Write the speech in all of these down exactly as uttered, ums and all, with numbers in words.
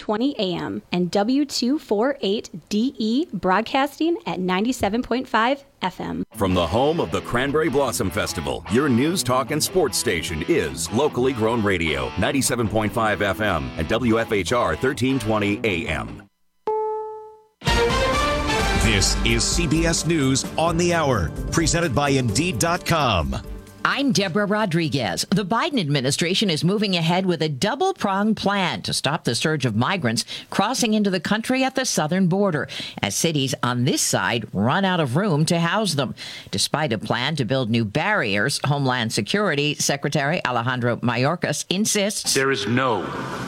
twenty A M, and W two forty-eight D E broadcasting at ninety-seven point five F M. From the home of the Cranberry Blossom Festival, your news, talk, and sports station is locally grown radio, ninety-seven point five F M and W F H R thirteen twenty A M. This is C B S News on the Hour, presented by Indeed dot com. I'm Deborah Rodriguez. The Biden administration is moving ahead with a double-pronged plan to stop the surge of migrants crossing into the country at the southern border, as cities on this side run out of room to house them. Despite a plan to build new barriers, Homeland Security Secretary Alejandro Mayorkas insists there is no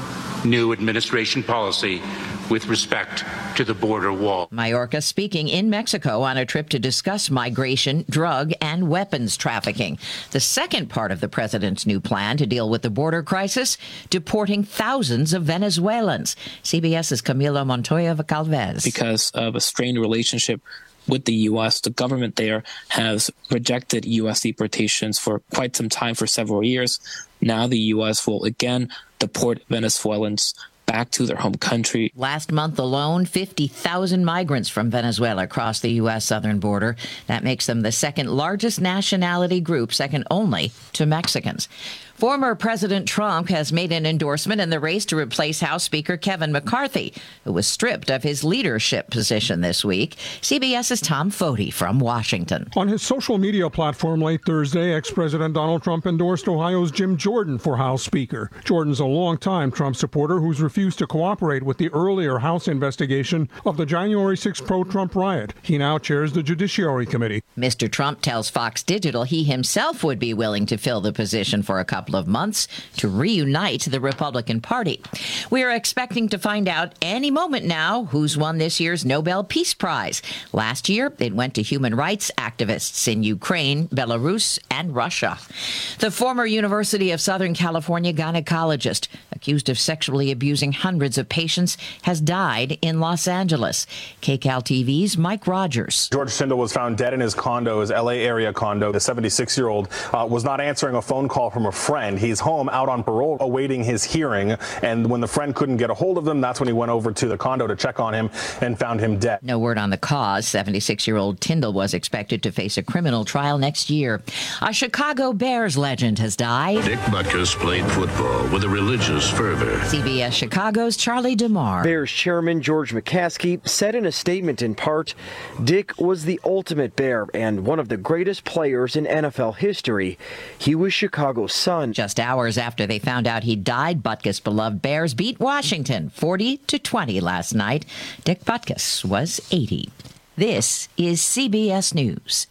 new administration policy with respect to the border wall. Mayorkas speaking in Mexico on a trip to discuss migration, drug, and weapons trafficking. The second part of the president's new plan to deal with the border crisis, deporting thousands of Venezuelans. CBS's Camilo Montoya Calvez. Because of a strained relationship with the U S, the government there has rejected U S deportations for quite some time, for several years. Now the U S will again deport Venezuelans back to their home country. Last month alone, fifty thousand migrants from Venezuela crossed the U S southern border. That makes them the second largest nationality group, second only to Mexicans. Former President Trump has made an endorsement in the race to replace House Speaker Kevin McCarthy, who was stripped of his leadership position this week. CBS's Tom Foti from Washington. On his social media platform late Thursday, ex-President Donald Trump endorsed Ohio's Jim Jordan for House Speaker. Jordan's a longtime Trump supporter who's refused to cooperate with the earlier House investigation of the January sixth pro-Trump riot. He now chairs the Judiciary Committee. Mister Trump tells Fox Digital he himself would be willing to fill the position for a couple of months to reunite the Republican Party. We are expecting to find out any moment now who's won this year's Nobel Peace Prize. Last year, it went to human rights activists in Ukraine, Belarus, and Russia. The former University of Southern California gynecologist, accused of sexually abusing hundreds of patients, has died in Los Angeles. K C A L T V's Mike Rogers. George Tyndall was found dead in his condo, his L A area condo. The seventy-six-year-old uh, was not answering a phone call from a friend. He's home out on parole awaiting his hearing. And when the friend couldn't get a hold of him, that's when he went over to the condo to check on him and found him dead. No word on the cause. seventy-six-year-old Tyndall was expected to face a criminal trial next year. A Chicago Bears legend has died. Dick Butkus played football with a religious fervor. C B S Chicago's Charlie DeMar. Bears chairman George McCaskey said in a statement in part, Dick was the ultimate Bear and one of the greatest players in N F L history. He was Chicago's son. Just hours after they found out he died, Butkus' beloved Bears beat Washington forty to twenty last night. Dick Butkus was eighty. This is C B S News.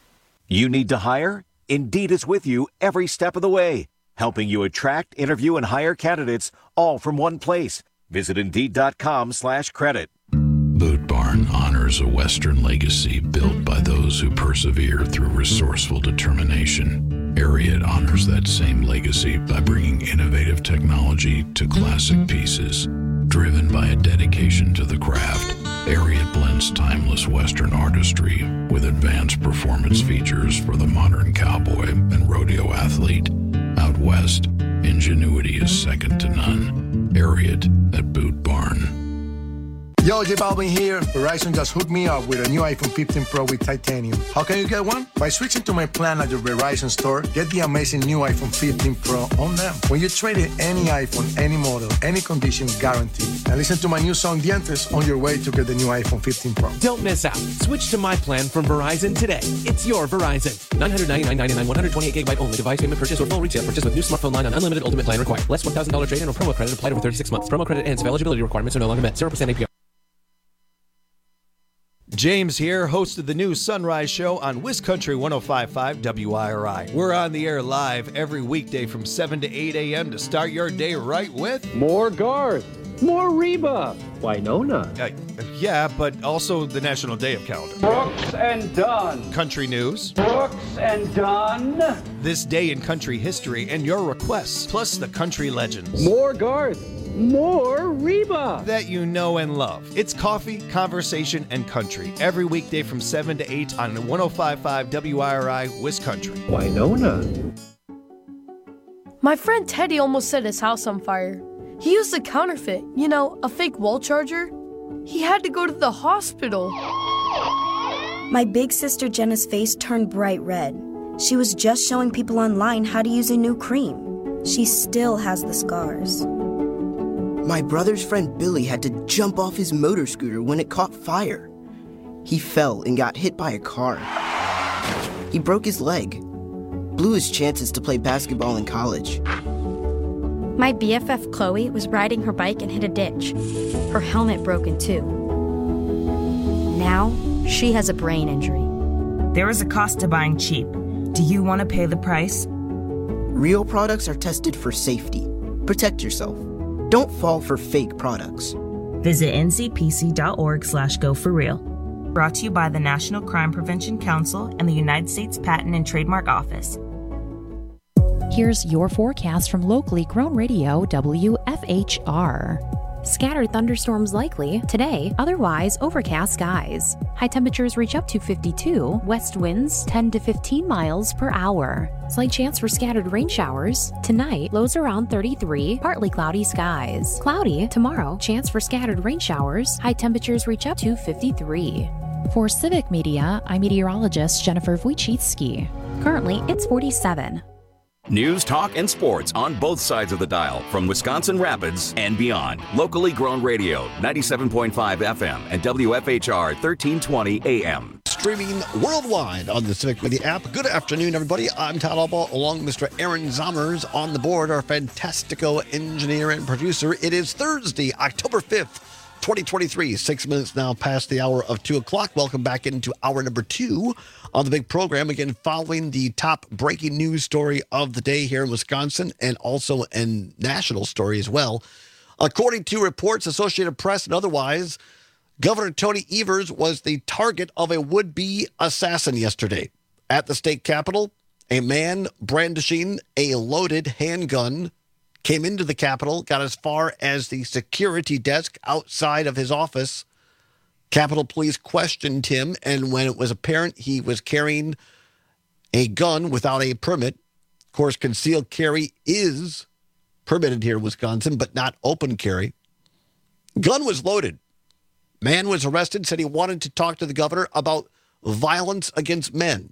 You need to hire? Indeed is with you every step of the way, helping you attract, interview, and hire candidates all from one place. Visit Indeed.com slash credit. Boot Barn honors a Western legacy built by those who persevere through resourceful determination. Ariat honors that same legacy by bringing innovative technology to classic pieces. Driven by a dedication to the craft, Ariat blends timeless Western artistry with advanced performance features for the modern cowboy and rodeo athlete. Out west, ingenuity is second to none. Ariat at Boot Barn. Yo, J Balvin here. Verizon just hooked me up with a new iPhone fifteen Pro with titanium. How can you get one? By switching to my plan at your Verizon store, get the amazing new iPhone fifteen Pro on them. When you trade in any iPhone, any model, any condition, guaranteed. And listen to my new song, Dientes, on your way to get the new iPhone fifteen Pro. Don't miss out. Switch to my plan from Verizon today. It's your Verizon. nine hundred ninety-nine dollars and ninety-nine cents, one hundred twenty-eight gigabyte only. Device payment purchase or full retail purchase with new smartphone line on unlimited ultimate plan required. Less one thousand dollars trade-in or promo credit applied over thirty-six months. Promo credit ends if eligibility requirements are no longer met. zero percent A P R. James here, host of the new Sunrise Show on WisCountry one oh five point five W I R I. We're on the air live every weekday from seven to eight a.m. to start your day right with... More Garth, more Reba, Wynonna. Uh, yeah, but also the National Day of Calendar. Brooks and Dunn. Country news. Brooks and Dunn. This day in country history and your requests, plus the country legends. More Garth. More Reba that you know and love. It's coffee, conversation, and country every weekday from seven to eight on one oh five point five W I R I WisCountry. Wynonna. My friend Teddy almost set his house on fire. He used a counterfeit, you know, a fake wall charger. He had to go to the hospital. My big sister Jenna's face turned bright red. She was just showing people online how to use a new cream. She still has the scars. My brother's friend Billy had to jump off his motor scooter when it caught fire. He fell and got hit by a car. He broke his leg, blew his chances to play basketball in college. My B F F Chloe was riding her bike and hit a ditch. Her helmet broke in two. Now, she has a brain injury. There is a cost to buying cheap. Do you want to pay the price? Real products are tested for safety. Protect yourself. Don't fall for fake products. Visit N C P C dot org slash go for real. Brought to you by the National Crime Prevention Council and the United States Patent and Trademark Office. Here's your forecast from locally grown radio W F H R. Scattered thunderstorms likely today, otherwise overcast skies. High temperatures reach up to fifty-two, west winds ten to fifteen miles per hour. Slight chance for scattered rain showers. Tonight, lows around thirty-three, partly cloudy skies. Cloudy tomorrow, chance for scattered rain showers. High temperatures reach up to fifty-three. For Civic Media, I'm meteorologist Jennifer Wojcicki. Currently, it's forty-seven. News, talk, and sports on both sides of the dial from Wisconsin Rapids and beyond. Locally grown radio, ninety-seven point five F M and W F H R thirteen twenty A M. Streaming worldwide on the Civic Media app. Good afternoon, everybody. I'm Todd Alba, along with Mister Aaron Zommers on the board, our fantastico engineer and producer. It is Thursday, October fifth, twenty twenty-three, six minutes now past the hour of two o'clock. Welcome back into hour number two on the big program. Again, following the top breaking news story of the day here in Wisconsin and also a national story as well. According to reports, Associated Press and otherwise, Governor Tony Evers was the target of a would-be assassin yesterday. At the state capitol, a man brandishing a loaded handgun came into the Capitol, got as far as the security desk outside of his office. Capitol Police questioned him, and when it was apparent he was carrying a gun without a permit, of course, concealed carry is permitted here in Wisconsin, but not open carry. Gun was loaded. Man was arrested, said he wanted to talk to the governor about violence against men.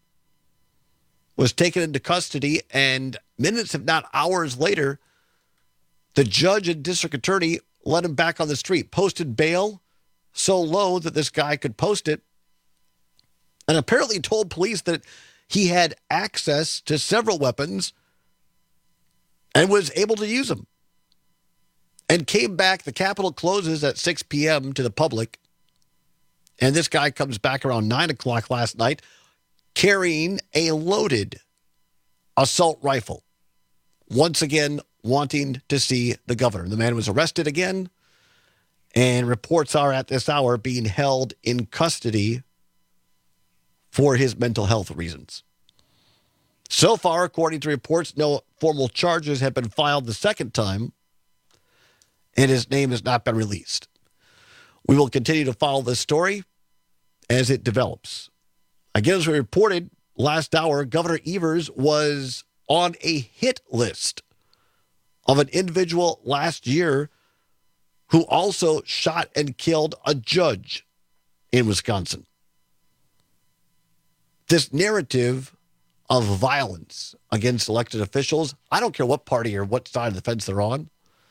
Was taken into custody, and minutes, if not hours later, the judge and district attorney let him back on the street, posted bail so low that this guy could post it, and apparently told police that he had access to several weapons and was able to use them. And came back. The Capitol closes at six p.m. to the public, and this guy comes back around nine o'clock last night carrying a loaded assault rifle, once again wanting to see the governor. The man was arrested again, and reports are at this hour being held in custody for his mental health reasons. So far, according to reports, no formal charges have been filed the second time, and his name has not been released. We will continue to follow this story as it develops. Again, as we reported last hour, Governor Evers was on a hit list of an individual last year who also shot and killed a judge in Wisconsin. This narrative of violence against elected officials, I don't care what party or what side of the fence they're on,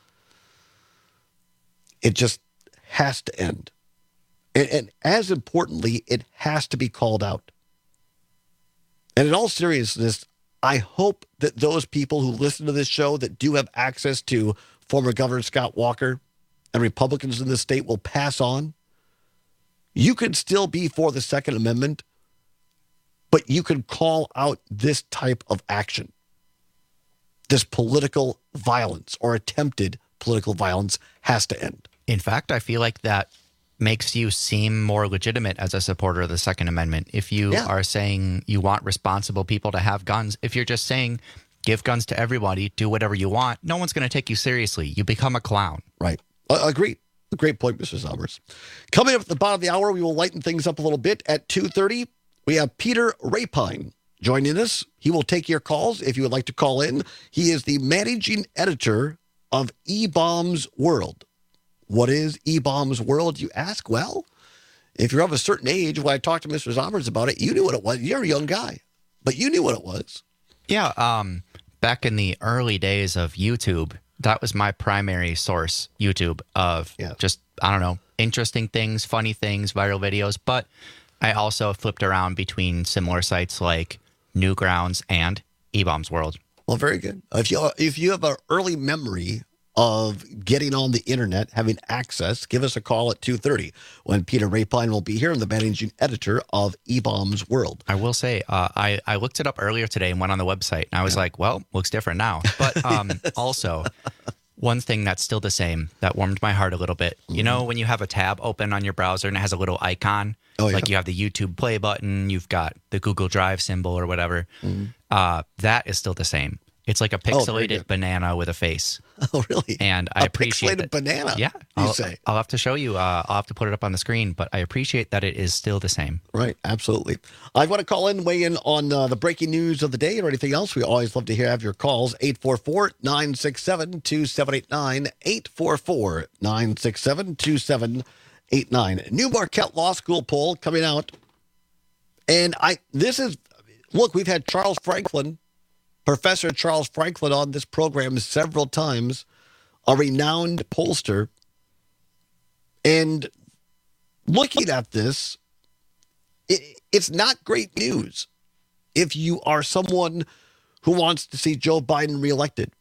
it just has to end. And, and as importantly, it has to be called out. And in all seriousness, I hope that those people who listen to this show that do have access to former Governor Scott Walker and Republicans in the state will pass on. You can still be for the Second Amendment, but you can call out this type of action. This political violence or attempted political violence has to end. In fact, I feel like that makes you seem more legitimate as a supporter of the Second Amendment. If you yeah. are saying you want responsible people to have guns, if you're just saying give guns to everybody, do whatever you want, no one's going to take you seriously. You become a clown. Right. Uh, agreed. A great point, Mister Summers. Coming up at the bottom of the hour, we will lighten things up a little bit. At two thirty, we have Peter Rapine joining us. He will take your calls if you would like to call in. He is the managing editor of E-Bombs World. What is E-Bombs World, you ask? Well, if you're of a certain age, when I talked to Mister Zommers about it, you knew what it was. You're a young guy, but you knew what it was. Yeah, um, back in the early days of YouTube, that was my primary source, YouTube, of yeah. just, I don't know, interesting things, funny things, viral videos. But I also flipped around between similar sites like Newgrounds and E-Bombs World. Well, very good. If you if you have an early memory of getting on the internet, having access, give us a call at two thirty when Peter Rapine will be here, and the managing editor of E-Bombs World. I will say, uh, I, I looked it up earlier today and went on the website, and I was yeah. like, well, looks different now. But um, also, one thing that's still the same that warmed my heart a little bit. Mm-hmm. You know, when you have a tab open on your browser and it has a little icon, oh, yeah. like you have the YouTube play button, you've got the Google Drive symbol or whatever, mm-hmm. uh, that is still the same. It's like a pixelated oh, banana with a face. Oh, really? And I a appreciate pixelated that, banana. Yeah, you I'll, say. I'll have to show you. Uh, I'll have to put it up on the screen. But I appreciate that it is still the same. Right, absolutely. I want to call in, weigh in on uh, the breaking news of the day or anything else. We always love to hear have your calls. eight four four, nine six seven, two seven eight nine. eight four four, nine six seven, two seven eight nine. New Marquette Law School poll coming out, and I. This is look. We've had Charles Franklin. Professor Charles Franklin on this program several times, a renowned pollster. And looking at this, it, it's not great news if you are someone who wants to see Joe Biden reelected.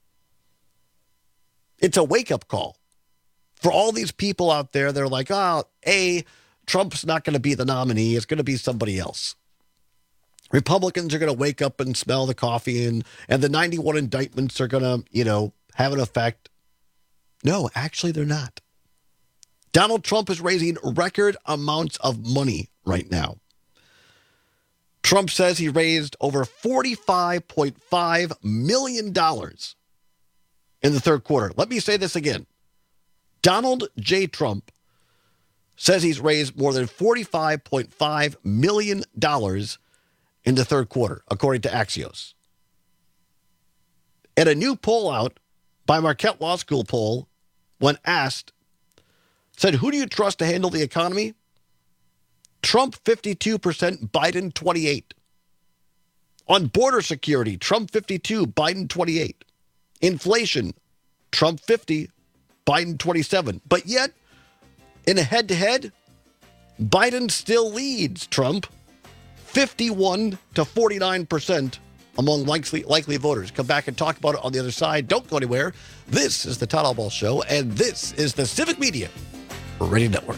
It's a wake-up call for all these people out there. They're like, oh, A, Trump's not going to be the nominee. It's going to be somebody else. Republicans are going to wake up and smell the coffee, and, and the ninety-one indictments are going to, you know, have an effect. No, actually, they're not. Donald Trump is raising record amounts of money right now. Trump says he raised over forty-five point five million dollars in the third quarter. Let me say this again. Donald J. Trump says he's raised more than forty-five point five million dollars in the third quarter, according to Axios. And a new poll out by Marquette Law School poll, when asked, said, who do you trust to handle the economy? Trump fifty-two percent, Biden twenty-eight. On border security, Trump fifty-two, Biden twenty-eight. Inflation, Trump fifty, Biden twenty-seven. But yet, in a head-to-head, Biden still leads Trump fifty-one to forty-nine percent among likely, likely voters. Come back and talk about it on the other side. Don't go anywhere. This is the Todd Albaugh Show, and this is the Civic Media Radio Network.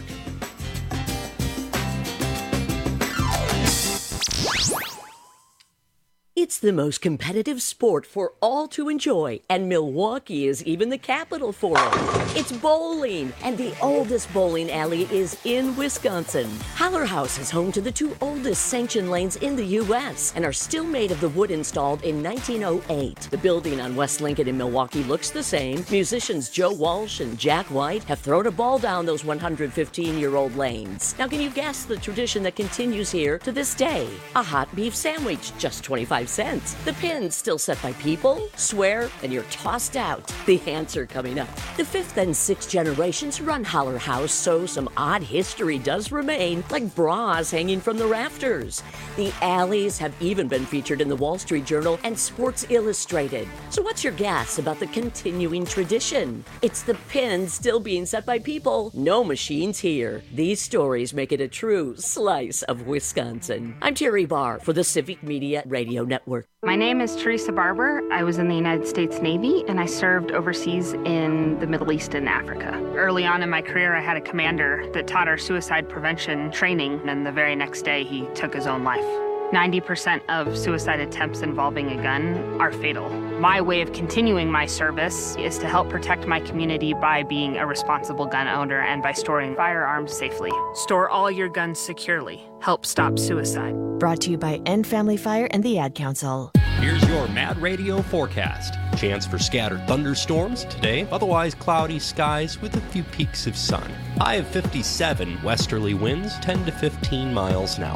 It's the most competitive sport for all to enjoy, and Milwaukee is even the capital for it. It's bowling, and the oldest bowling alley is in Wisconsin. Haller House is home to the two oldest sanctioned lanes in the U S and are still made of the wood installed in nineteen oh eight. The building on West Lincoln in Milwaukee looks the same. Musicians Joe Walsh and Jack White have thrown a ball down those one hundred fifteen-year-old lanes. Now, can you guess the tradition that continues here to this day? A hot beef sandwich, just twenty-five cents. The pin's still set by people, swear, and you're tossed out. The answer coming up. The fifth and sixth generations run Haller House, so some odd history does remain, like bras hanging from the rafters. The alleys have even been featured in the Wall Street Journal and Sports Illustrated. So what's your guess about the continuing tradition? It's the pin still being set by people. No machines here. These stories make it a true slice of Wisconsin. I'm Terry Barr for the Civic Media Radio Network. My name is Teresa Barber. I was in the United States Navy, and I served overseas in the Middle East and Africa. Early on in my career, I had a commander that taught our suicide prevention training, and the very next day, he took his own life. ninety percent of suicide attempts involving a gun are fatal. My way of continuing my service is to help protect my community by being a responsible gun owner and by storing firearms safely. Store all your guns securely. Help stop suicide. Brought to you by End Family Fire and the Ad Council. Here's your Mad Radio forecast. Chance for scattered thunderstorms today, otherwise cloudy skies with a few peaks of sun. High of fifty-seven, westerly winds ten to fifteen miles an hour.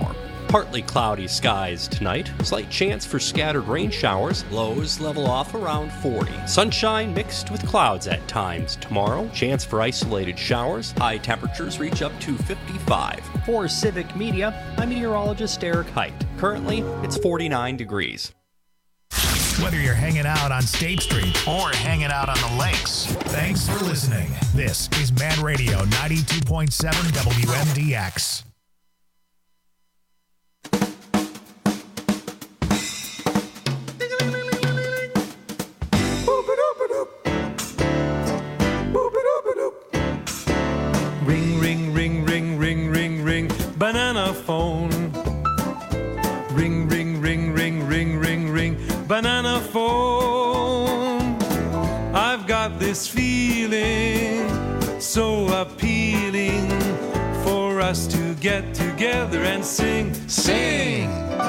Partly cloudy skies tonight. Slight chance for scattered rain showers. Lows level off around forty. Sunshine mixed with clouds at times tomorrow. Chance for isolated showers. High temperatures reach up to fifty-five. For Civic Media, I'm meteorologist Eric Height. Currently, it's forty-nine degrees. Whether you're hanging out on State Street or hanging out on the lakes, thanks for listening. This is Man Radio ninety-two point seven W M D X. Ring, ring, ring, ring, ring, ring, ring, banana phone. Ring, ring, ring, ring, ring, ring, ring, banana phone. I've got this feeling so appealing for us to get together and sing, sing.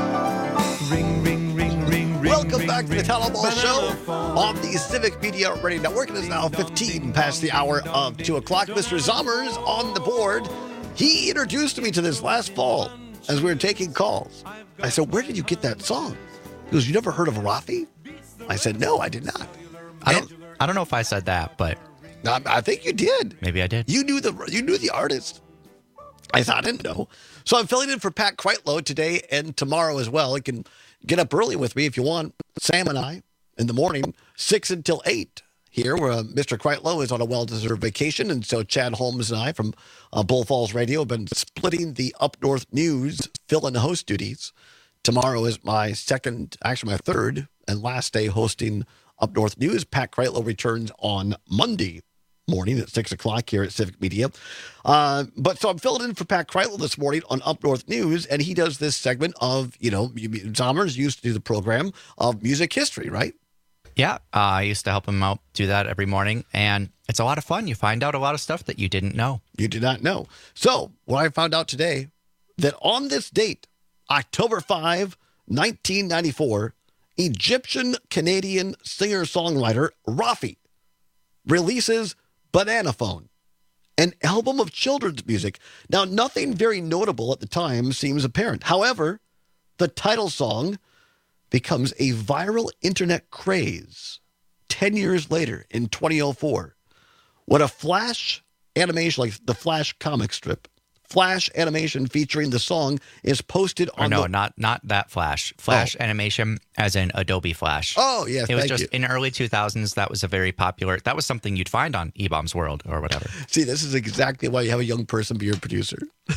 Ring, ring, ring, ring, ring. Welcome back to the Talaball Show on the Civic Media Radio Network. It is now fifteen past the hour of two o'clock. Mister Zommers on the board. He introduced me to this last fall as we were taking calls. I said, where did you get that song? He goes, you never heard of Rafi? I said, no, I did not. I don't, I don't know if I said that, but I, I think you did. Maybe I did. You knew the you knew the artist. I thought I didn't know. So I'm filling in for Pat Kreitlow today and tomorrow as well. You can get up early with me if you want. Sam and I in the morning, six until eight. Here, where uh, Mister Kreitlow is on a well-deserved vacation, and so Chad Holmes and I from uh, Bull Falls Radio have been splitting the Up North News fill-in host duties. Tomorrow is my second, actually my third, and last day hosting Up North News. Pat Kreitlow returns on Monday morning at six o'clock here at Civic Media. Uh, but so I'm filling in for Pat Kreitlow this morning on Up North News, and he does this segment of, you know, Zommers used to do the program of music history, right? Yeah, uh, I used to help him out do that every morning, and it's a lot of fun. You find out a lot of stuff that you didn't know. You did not know. So what I found out today, that on this date, October fifth, nineteen ninety-four, Egyptian-Canadian singer-songwriter Rafi releases Banana Phone, an album of children's music. Now, nothing very notable at the time seems apparent. However, the title song becomes a viral internet craze ten years later in twenty oh four when a Flash animation, like the Flash comic strip, Flash animation featuring the song is posted on or no, the... not not that Flash. Flash oh. animation as in Adobe Flash. Oh, yes, It was thank just you. in early two thousands, that was a very popular, that was something you'd find on E-Bombs World or whatever. See, this is exactly why you have a young person be your producer.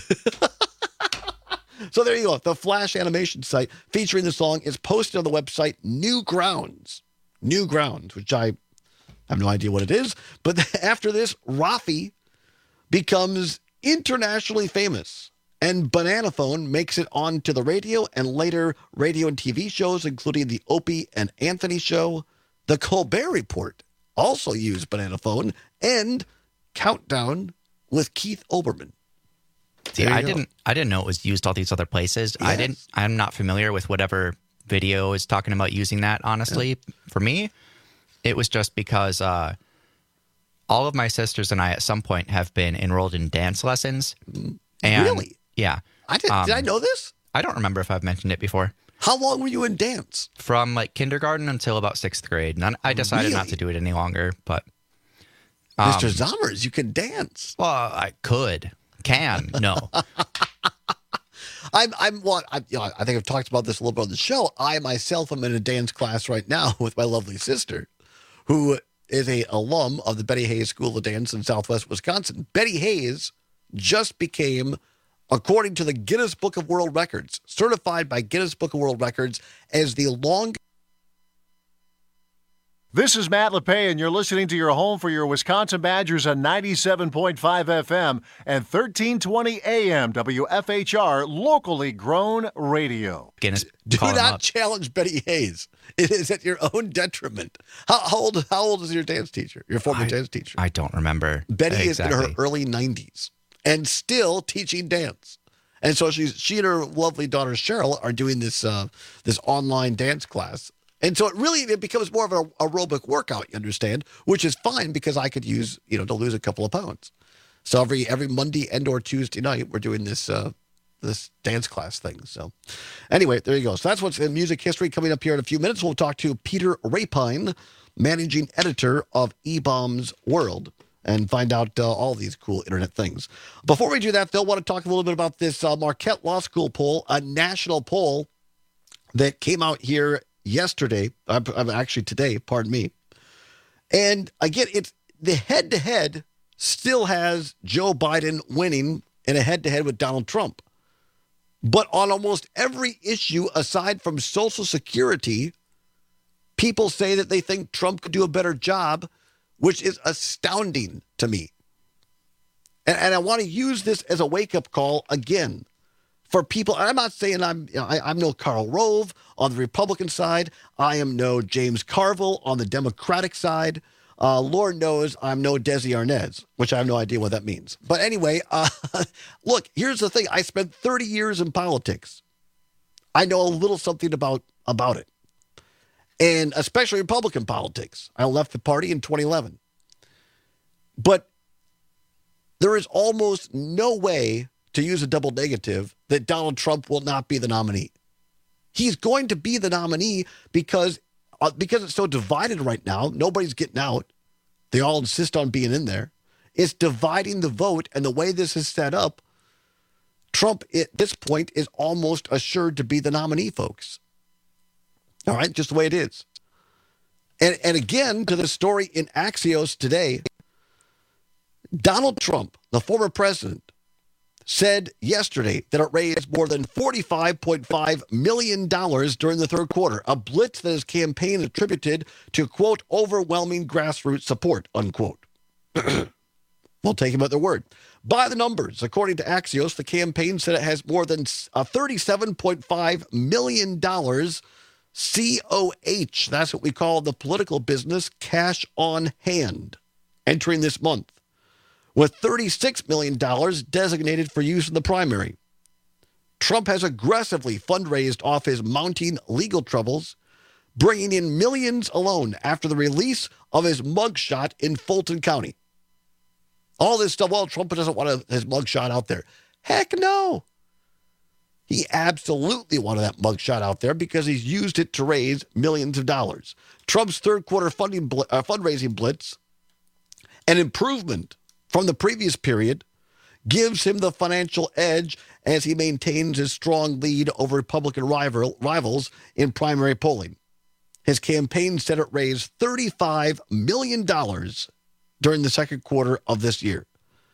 So there you go. The Flash animation site featuring the song is posted on the website Newgrounds. Newgrounds, which I have no idea what it is. But after this, Rafi becomes internationally famous. And Banana Phone makes it onto the radio and later radio and T V shows, including the Opie and Anthony Show. The Colbert Report also used Banana Phone, and Countdown with Keith Olbermann. See, I go. didn't I didn't know it was used all these other places. Yes. I didn't I'm not familiar with whatever video is talking about using that, honestly. Yeah. For me, it was just because uh, all of my sisters and I at some point have been enrolled in dance lessons. And, really? Yeah. I did, um, did I know this? I don't remember if I've mentioned it before. How long were you in dance? From like kindergarten until about sixth grade. And I decided really? not to do it any longer, but... Um, Mister Zommers, you can dance. Well, I could. Can. No. I'm, I'm what I, you know, I think I've talked about this a little bit on the show. I myself am in a dance class right now with my lovely sister, who is a alum of the Betty Hayes School of Dance in Southwest Wisconsin. Betty Hayes just became, according to the Guinness Book of World Records, certified by Guinness Book of World Records as the longest. This is Matt LePay, and you're listening to your home for your Wisconsin Badgers on ninety-seven point five F M and thirteen twenty A M W F H R, locally grown radio. Guinness, Do not challenge Betty Hayes. It is at your own detriment. How, how old How old is your dance teacher, your former I, dance teacher? I don't remember. Betty exactly. is in her early nineties and still teaching dance. And so she's she and her lovely daughter Cheryl are doing this uh, this online dance class. And so it really it becomes more of an aerobic workout, you understand, which is fine because I could use, you know, to lose a couple of pounds. So every every Monday and or Tuesday night, we're doing this uh, this dance class thing. So anyway, there you go. So that's what's in music history. Coming up here in a few minutes, we'll talk to Peter Rapine, managing editor of E-Bombs World, and find out uh, all these cool internet things. Before we do that, though, I want to talk a little bit about this uh, Marquette Law School poll, a national poll that came out here yesterday, uh, actually today, pardon me. And again, it's the head-to-head still has Joe Biden winning in a head-to-head with Donald Trump. But on almost every issue, aside from Social Security, people say that they think Trump could do a better job, which is astounding to me. And, and I want to use this as a wake-up call again for people. I'm not saying I'm you know, I, I'm no Karl Rove on the Republican side. I am no James Carville on the Democratic side. Uh, Lord knows I'm no Desi Arnaz, which I have no idea what that means. But anyway, uh, look, here's the thing. I spent thirty years in politics. I know a little something about, about it. And especially Republican politics. I left the party in twenty eleven. But there is almost no way, to use a double negative, that Donald Trump will not be the nominee. He's going to be the nominee because, uh, because it's so divided right now. Nobody's getting out. They all insist on being in there. It's dividing the vote, and the way this is set up, Trump at this point is almost assured to be the nominee, folks. All right, just the way it is. And, and again, to the story in Axios today, Donald Trump, the former president, said yesterday that it raised more than forty-five point five million dollars during the third quarter, a blitz that his campaign attributed to, quote, overwhelming grassroots support, unquote. We'll take him at their word. By the numbers, according to Axios, the campaign said it has more than uh, thirty-seven point five million dollars C O H, that's what we call the political business, cash on hand, entering this month, with thirty-six million dollars designated for use in the primary. Trump has aggressively fundraised off his mounting legal troubles, bringing in millions alone after the release of his mugshot in Fulton County. All this stuff, well, Trump doesn't want a, his mugshot out there. Heck no. He absolutely wanted that mugshot out there because he's used it to raise millions of dollars. Trump's third quarter funding bl- uh, fundraising blitz, an improvement from the previous period, gives him the financial edge as he maintains his strong lead over Republican rival, rivals in primary polling. His campaign said it raised thirty-five million dollars during the second quarter of this year.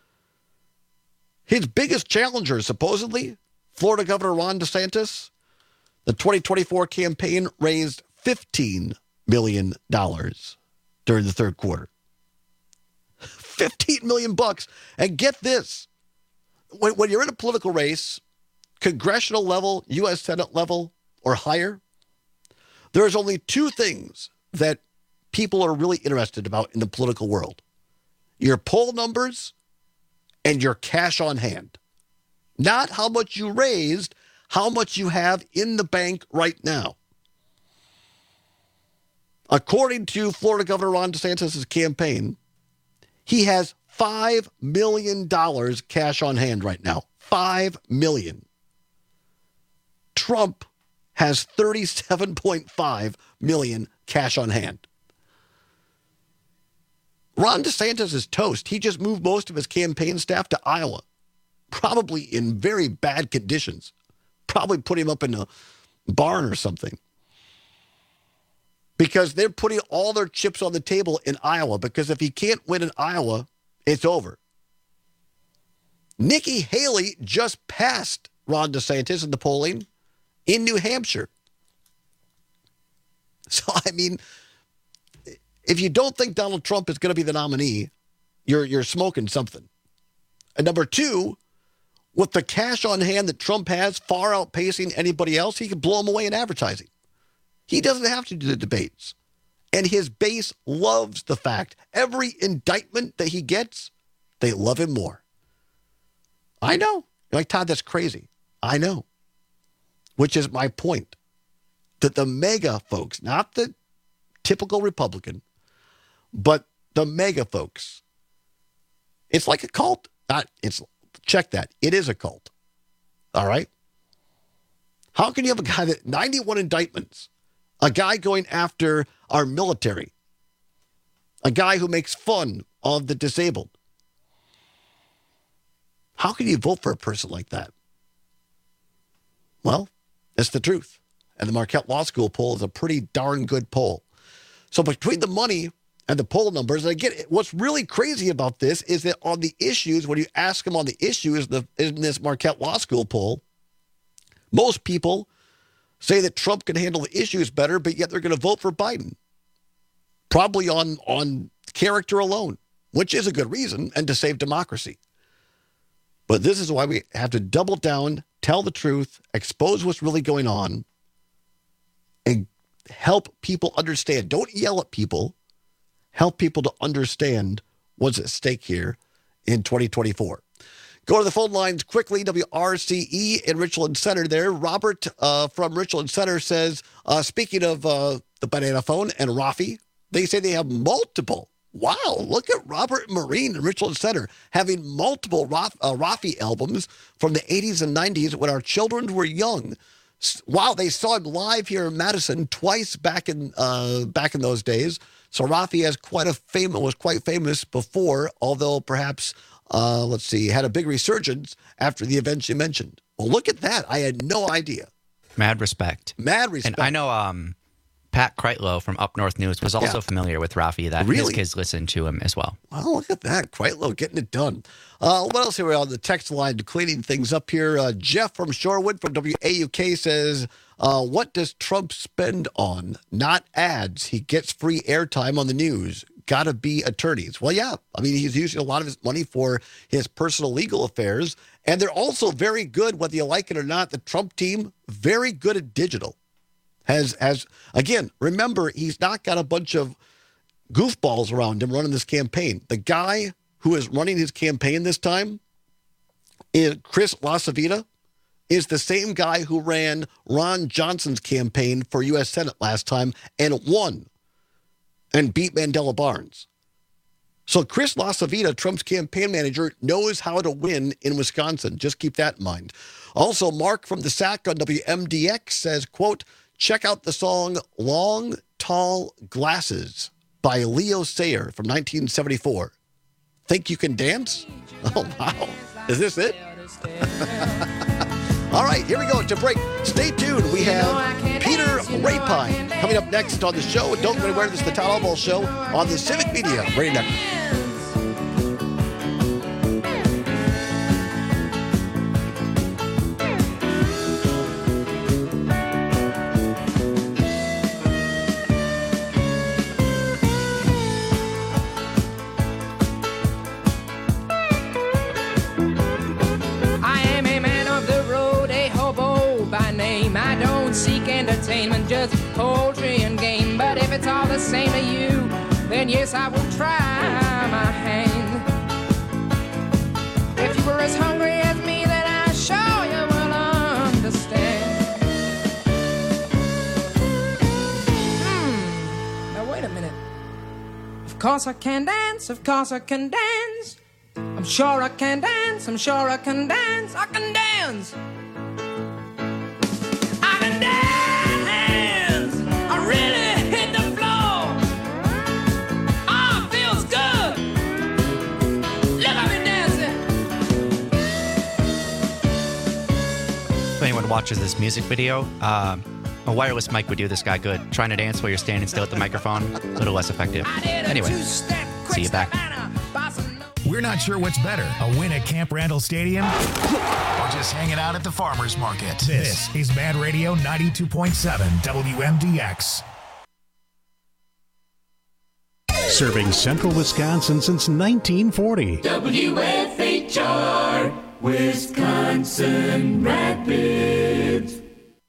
His biggest challenger, supposedly, Florida Governor Ron DeSantis, the twenty twenty-four campaign raised fifteen million dollars during the third quarter. fifteen million bucks. And get this, when, when you're in a political race, congressional level, U S Senate level, or higher, there's only two things that people are really interested about in the political world. Your poll numbers and your cash on hand. Not how much you raised, how much you have in the bank right now. According to Florida Governor Ron DeSantis' campaign, he has five million dollars cash on hand right now. five million dollars. Trump has thirty-seven point five million dollars cash on hand. Ron DeSantis is toast. He just moved most of his campaign staff to Iowa, probably in very bad conditions. Probably put him up in a barn or something. Because they're putting all their chips on the table in Iowa, because if he can't win in Iowa, it's over. Nikki Haley just passed Ron DeSantis in the polling in New Hampshire. So, I mean, if you don't think Donald Trump is going to be the nominee, you're you're smoking something. And number two, with the cash on hand that Trump has far outpacing anybody else, he could blow him away in advertising. He doesn't have to do the debates. And his base loves the fact every indictment that he gets, they love him more. I know. You're like, Todd, that's crazy. I know. Which is my point. That the mega folks, not the typical Republican, but the mega folks, it's like a cult. Not, it's check that. It is a cult. All right? How can you have a guy that ninety-one indictments, a guy going after our military, a guy who makes fun of the disabled? How can you vote for a person like that? Well, it's the truth. And the Marquette Law School poll is a pretty darn good poll. So between the money and the poll numbers, and again, what's really crazy about this is that on the issues, when you ask them on the issues the, in this Marquette Law School poll, most people say that Trump can handle the issues better, but yet they're going to vote for Biden. Probably on, on character alone, which is a good reason, and to save democracy. But this is why we have to double down, tell the truth, expose what's really going on, and help people understand. Don't yell at people. Help people to understand what's at stake here in twenty twenty-four. Go to the phone lines quickly. W R C E in Richland Center there. Robert uh, from Richland Center says, uh, speaking of uh, the banana phone and Rafi, they say they have multiple. Wow, look at Robert Marine in Richland Center having multiple Raf, uh, Rafi albums from the eighties and nineties when our children were young. Wow, they saw him live here in Madison twice back in uh, back in those days. So Rafi has quite a fame was quite famous before, although perhaps uh, let's see, had a big resurgence after the events you mentioned. Well, look at that! I had no idea. Mad respect. Mad respect. And I know um, Pat Kreitlow from Up North News was also yeah. familiar with Rafi. That really? His kids listened to him as well. Well, look at that. Kreitlow getting it done. Uh, what else are we on the text line cleaning things up here? Uh, Jeff from Shorewood from W A U K says, uh, what does Trump spend on? Not ads. He gets free airtime on the news. Got to be attorneys. Well, yeah. I mean, he's using a lot of his money for his personal legal affairs. And they're also very good, whether you like it or not, the Trump team, very good at digital. Has, has again, remember, he's not got a bunch of goofballs around him running this campaign. The guy who is running his campaign this time is Chris LaCivita, is the same guy who ran Ron Johnson's campaign for U S Senate last time and won and beat Mandela Barnes. So Chris LaCivita, Trump's campaign manager, knows how to win in Wisconsin. Just keep that in mind. Also, Mark from the S A C on W M D X says, quote, check out the song Long, Tall Glasses by Leo Sayer from nineteen seventy-four. Think you can dance? Oh, wow. Is this it? All right, here we go to break. Stay tuned. We have Peter Rapine coming up next on the show. Don't go anywhere. This is the Todd Albaugh Show on the Civic Media Radio Network. Entertainment, just poultry and game. But if it's all the same to you, then yes, I will try my hand. If you were as hungry as me, then I'm sure you will understand. Hmm. Now wait a minute. Of course I can dance, of course I can dance. I'm sure I can dance, I'm sure I can dance, I can dance. I can dance. Really hit the floor. Oh, it feels good. Look at me dancing. If anyone watches this music video, um, a wireless mic would do this guy good. Trying to dance while you're standing still at the microphone, a little less effective. Anyway, see you back. We're not sure what's better, a win at Camp Randall Stadium or just hanging out at the farmer's market. This is Mad Radio ninety-two point seven W M D X. Serving central Wisconsin since nineteen forty. W F H R, Wisconsin Rapids.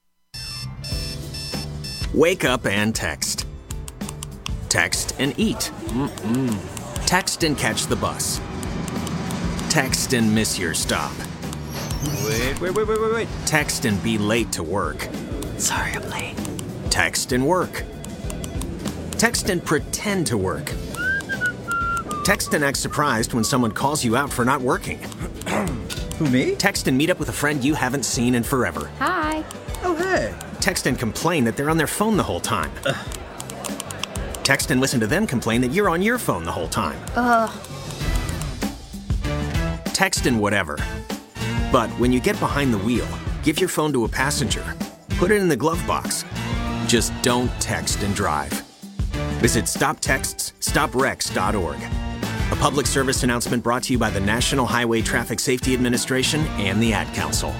Wake up and text. Text and eat. Mm-mm. Text and catch the bus. Text and miss your stop. Wait, wait, wait, wait, wait, wait. Text and be late to work. Sorry, I'm late. Text and work. Text and pretend to work. Text and act surprised when someone calls you out for not working. Who, me? Text and meet up with a friend you haven't seen in forever. Hi. Oh, hey. Text and complain that they're on their phone the whole time. Ugh. Text and listen to them complain that you're on your phone the whole time. Ugh. Text and whatever. But when you get behind the wheel, give your phone to a passenger. Put it in the glove box. Just don't text and drive. Visit stop texts stop wrecks dot org. A public service announcement brought to you by the National Highway Traffic Safety Administration and the Ad Council.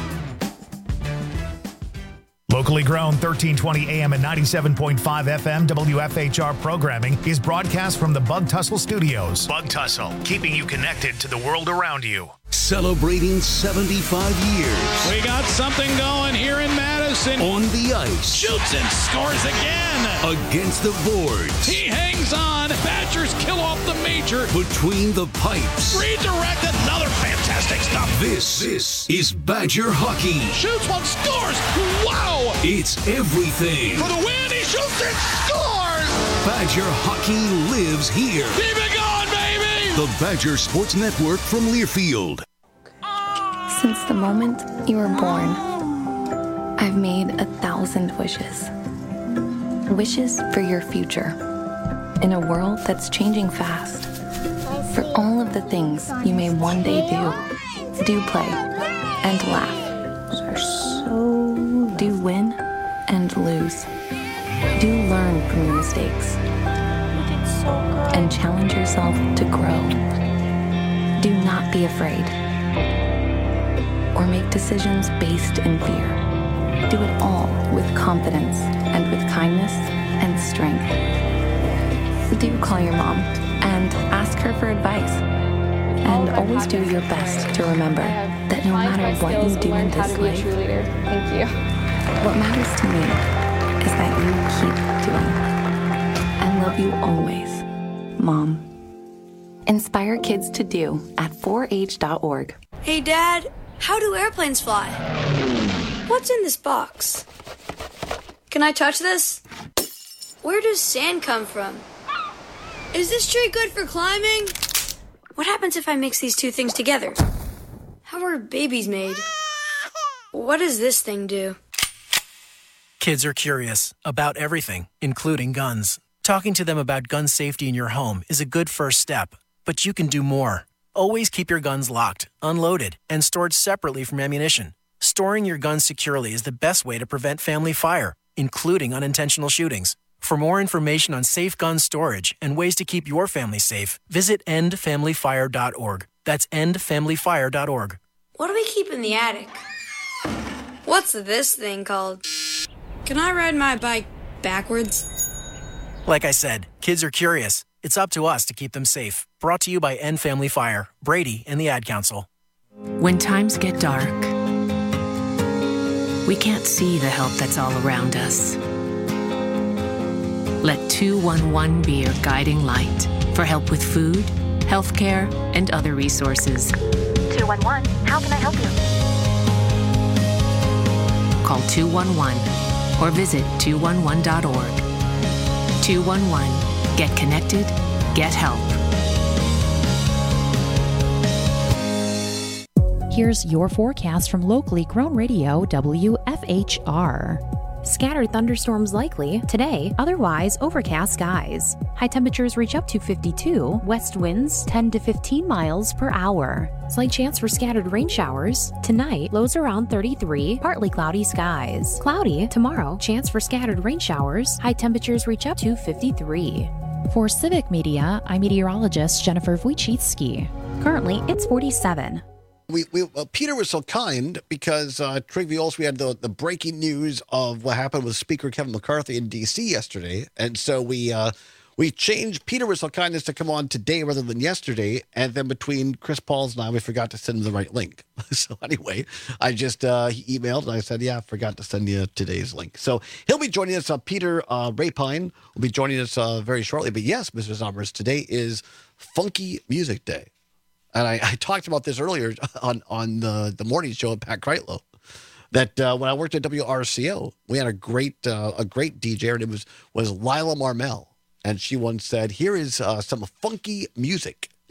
Locally grown, thirteen twenty A M and ninety-seven point five F M W F H R programming is broadcast from the Bug Tussle Studios. Bug Tussle, keeping you connected to the world around you. Celebrating seventy-five years. We got something going here in Madison. On the ice. Shoots and scores again. Against the boards. He hangs on. Badgers kill off the major. Between the pipes. Redirect, another fantastic stop. This, this is Badger hockey. Shoots one, scores. Wow. It's everything. For the win, he shoots and scores. Badger hockey lives here. Keep it going, baby. The Badger Sports Network from Learfield. Since the moment you were born, I've made a thousand wishes. Wishes for your future. In a world that's changing fast. For all of the things you may one day do. Do play and laugh. Are so do win and lose. Do learn from your mistakes. And challenge yourself to grow. Do not be afraid. Or make decisions based in fear. Do it all with confidence and with kindness and strength. Do call your mom and ask her for advice. And always do your best to remember that no matter what you do in this life, thank you. What matters to me is that you keep doing. I love you always, Mom. Inspire kids to do at four H dot org. Hey, Dad. How do airplanes fly? What's in this box? Can I touch this? Where does sand come from? Is this tree good for climbing? What happens if I mix these two things together? How are babies made? What does this thing do? Kids are curious about everything, including guns. Talking to them about gun safety in your home is a good first step, but you can do more. Always keep your guns locked, unloaded, and stored separately from ammunition. Storing your guns securely is the best way to prevent family fire, including unintentional shootings. For more information on safe gun storage and ways to keep your family safe, visit end family fire dot org. That's end family fire dot org. What do we keep in the attic? What's this thing called? Can I ride my bike backwards? Like I said, kids are curious. It's up to us to keep them safe. Brought to you by End Family Fire, Brady, and the Ad Council. When times get dark, we can't see the help that's all around us. Let two one one be your guiding light for help with food, healthcare, and other resources. two one one, how can I help you? Call two one one or visit two one one dot org. two one one, get connected, get help. Here's your forecast from locally grown radio W F H R. Scattered thunderstorms likely today, otherwise overcast skies. High temperatures reach up to fifty-two, west winds ten to fifteen miles per hour. Slight chance for scattered rain showers. Tonight, lows around thirty-three, partly cloudy skies. Cloudy tomorrow, chance for scattered rain showers. High temperatures reach up to fifty-three. For Civic Media, I'm meteorologist Jennifer Wojcicki. Currently, it's forty-seven. We, we uh, Peter was so kind because uh, Trigby also we had the, the breaking news of what happened with Speaker Kevin McCarthy in D C yesterday, and so we uh, we changed Peter was so kind as to come on today rather than yesterday, and then between Chris Pauls and I, we forgot to send him the right link. So anyway, I just uh, he emailed and I said, yeah, I forgot to send you today's link. So he'll be joining us. Uh, Peter uh, Rapine will be joining us uh, very shortly. But yes, Mister Zommers, today is Funky Music Day. And I, I talked about this earlier on, on the, the morning show at Pat Kreitlow, that uh, when I worked at W R C O, we had a great uh, a great D J, and it was, was Lila Marmel. And she once said, here is uh, some funky music.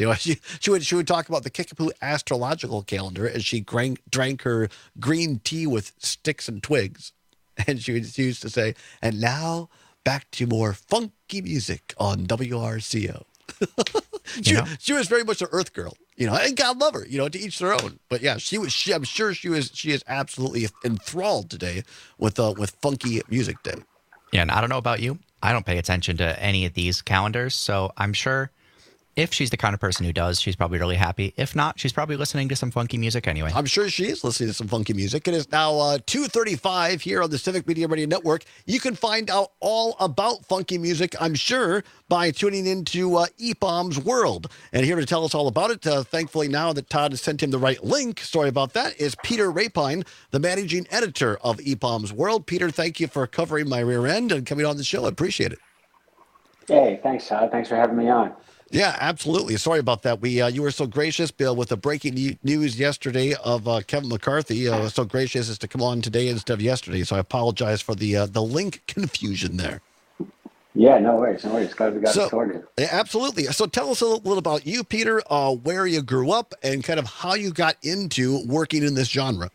You know, she, she would she would talk about the Kickapoo astrological calendar as she drank, drank her green tea with sticks and twigs. And she, would, she used to say, and now back to more funky music on W R C O. she, she was very much an earth girl, you know, and God love her, you know, to each their own. But yeah, she was, she, I'm sure she was, she is absolutely enthralled today with, uh, with Funky Music Day. Yeah, and I don't know about you. I don't pay attention to any of these calendars, so I'm sure if she's the kind of person who does, she's probably really happy. If not, she's probably listening to some funky music anyway. I'm sure she is listening to some funky music. It is now uh, two thirty-five here on the Civic Media Radio Network. You can find out all about funky music, I'm sure, by tuning into uh, E BAUM's World. And here to tell us all about it, uh, thankfully now that Todd has sent him the right link, sorry about that, is Peter Rapine, the managing editor of E BAUM's World. Peter, thank you for covering my rear end and coming on the show. I appreciate it. Hey, thanks, Todd. Thanks for having me on. Yeah, absolutely. Sorry about that. We uh, you were so gracious, Bill, with the breaking news yesterday of uh, Kevin McCarthy. Uh, so gracious as to come on today instead of yesterday. So I apologize for the uh, the link confusion there. Yeah, no worries, no worries. Glad we got so, it sorted. Absolutely. So tell us a little, little about you, Peter, uh, where you grew up, and kind of how you got into working in this genre.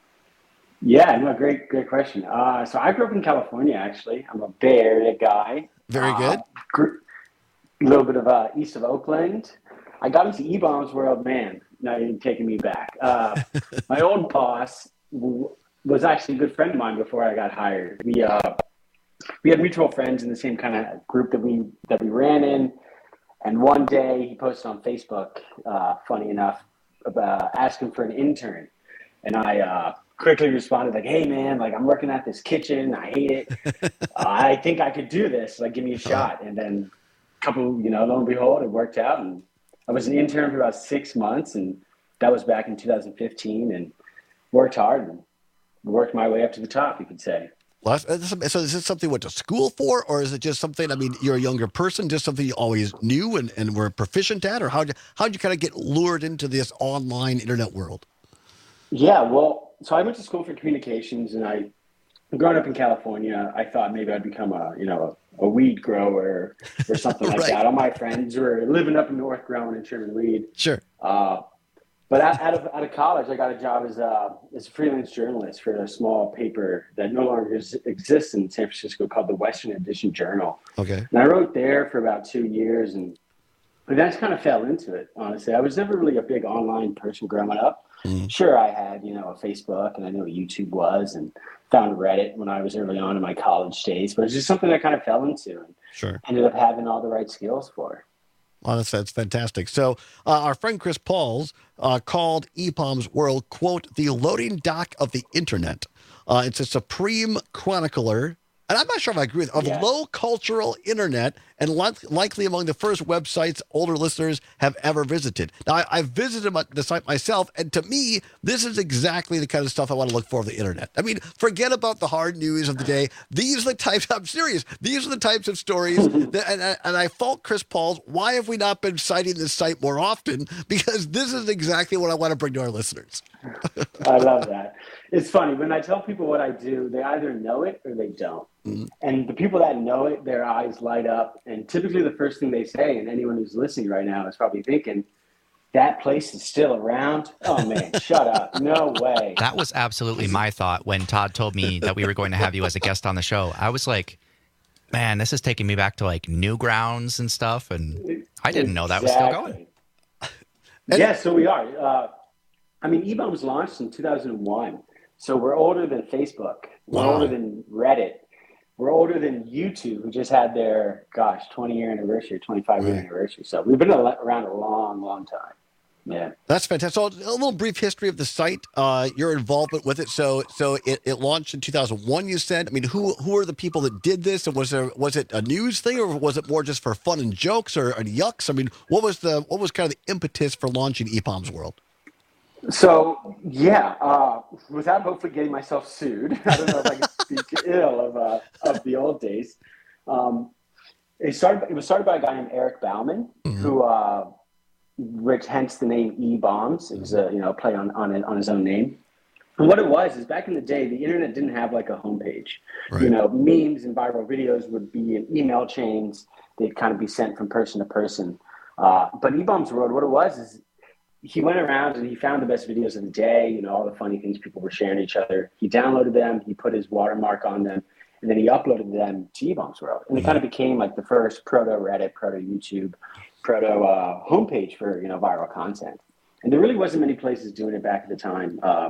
Yeah, no, great, great question. Uh, so I grew up in California, actually. I'm a Bay Area guy. Very good. Uh, grew, A little bit of uh, east of Oakland. I got into E BAUM's World, man. Now you're taking me back. Uh, my old boss w- was actually a good friend of mine before I got hired. We uh, we had mutual friends in the same kind of group that we that we ran in. And one day he posted on Facebook, uh, funny enough, about asking for an intern, and I uh, quickly responded like, "Hey man, like I'm working at this kitchen. I hate it. uh, I think I could do this. Like, give me a shot." And then couple, you know, lo and behold, it worked out. And I was an intern for about six months, and that was back in two thousand fifteen, and worked hard and worked my way up to the top, you could say. Well, so is this something you went to school for, or is it just something, I mean, you're a younger person, just something you always knew and, and were proficient at, or how'd you, how'd you kind of get lured into this online internet world? Yeah, well, so I went to school for communications, and I, growing up in California, I thought maybe I'd become a, you know, a, a weed grower or something like right. that. All my friends were living up north growing and trimming weed. Sure. Uh, but out, out of out of college, I got a job as a as a freelance journalist for a small paper that no longer exists in San Francisco called the Western Edition Journal. Okay. And I wrote there for about two years, and I just kind of fell into it. Honestly, I was never really a big online person growing up. Mm-hmm. Sure, I had, you know, a Facebook, and I knew what YouTube was, and found Reddit when I was early on in my college days, but it's just something I kind of fell into and sure. ended up having all the right skills for. Well, that's, that's fantastic. So uh, our friend Chris Pauls uh, called E BAUM's World, quote, the loading dock of the internet. Uh, it's a supreme chronicler, and I'm not sure if I agree with, of yeah. low cultural internet, and li- likely among the first websites older listeners have ever visited. Now, I, I've visited my, the site myself, and to me, this is exactly the kind of stuff I want to look for on the internet. I mean, forget about the hard news of the day. These are the types, I'm serious, these are the types of stories, that, and, and I fault Chris Pauls, why have we not been citing this site more often? Because this is exactly what I want to bring to our listeners. I love that. It's funny, when I tell people what I do, they either know it or they don't. Mm-hmm. And the people that know it, their eyes light up. And typically the first thing they say, and anyone who's listening right now is probably thinking, that place is still around? Oh, man, shut up. No way. That was absolutely my thought when Todd told me that we were going to have you as a guest on the show. I was like, man, this is taking me back to like Newgrounds and stuff. And I didn't know that exactly. was still going. And yeah, so we are. Uh, I mean, E BAUM was launched in two thousand one. So we're older than Facebook. We're wow. older than Reddit. We're older than YouTube, who just had their, gosh, twenty-year anniversary, twenty-five-year right. anniversary. So we've been around a long, long time. Yeah. That's fantastic. So a little brief history of the site, uh, your involvement with it. So so it, it launched in two thousand one, you said. I mean, who who are the people that did this? And was there was it a news thing, or was it more just for fun and jokes or, or yucks? I mean, what was the what was kind of the impetus for launching E BAUM's World? So, yeah, uh, without hopefully getting myself sued, I don't know if I can speak ill of uh, of the old days. Um, it started. It was started by a guy named Eric Bauman, mm-hmm. who, uh, which hence the name E BAUM's. It was a you know play on on it, on his own name. And what it was is back in the day, the internet didn't have like a homepage. Right. You know, memes and viral videos would be in email chains. They'd kind of be sent from person to person. Uh, but E-Bombs World, what it was is he went around and he found the best videos of the day, you know, all the funny things people were sharing to each other. He downloaded them, he put his watermark on them, and then he uploaded them to E-Bombs World. And it kind of became like the first proto-Reddit, proto-YouTube, proto uh, homepage for, you know, viral content. And there really wasn't many places doing it back at the time. Uh,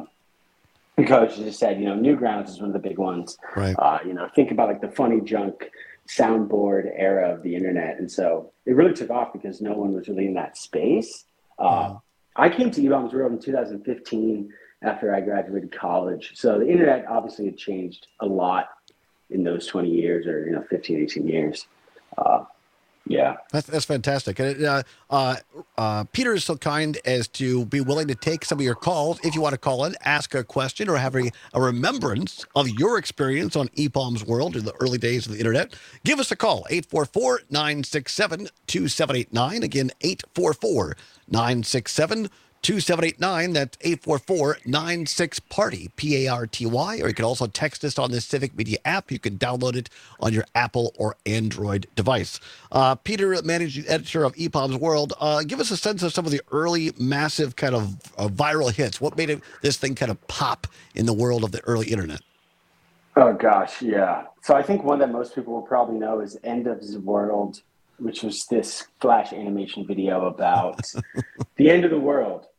Coach just said, you know, Newgrounds is one of the big ones. Right. Uh, you know, think about like the funny junk soundboard era of the internet. And so it really took off because no one was really in that space. Uh, mm. I came to E-Bombs World in two thousand fifteen after I graduated college. So the internet obviously had changed a lot in those twenty years or, you know, fifteen, eighteen years. Uh, Yeah, that's that's fantastic. And uh, uh, uh, Peter is so kind as to be willing to take some of your calls. If you want to call in, ask a question, or have a, a remembrance of your experience on E-Bombs World in the early days of the internet, give us a call, eight four four, nine six seven, two seven eight nine. Again, eight four four, nine six seven, two seven eight nine. That's eight four four, nine six, party, P A R T Y. Or you can also text us on the Civic Media app. You can download it on your Apple or Android device. Uh, Peter, managing editor of E-Bombs World, uh, give us a sense of some of the early massive kind of uh, viral hits. What made it, this thing kind of pop in the world of the early internet? Oh, gosh, yeah. So I think one that most people will probably know is End of the World, which was this flash animation video about the end of the world.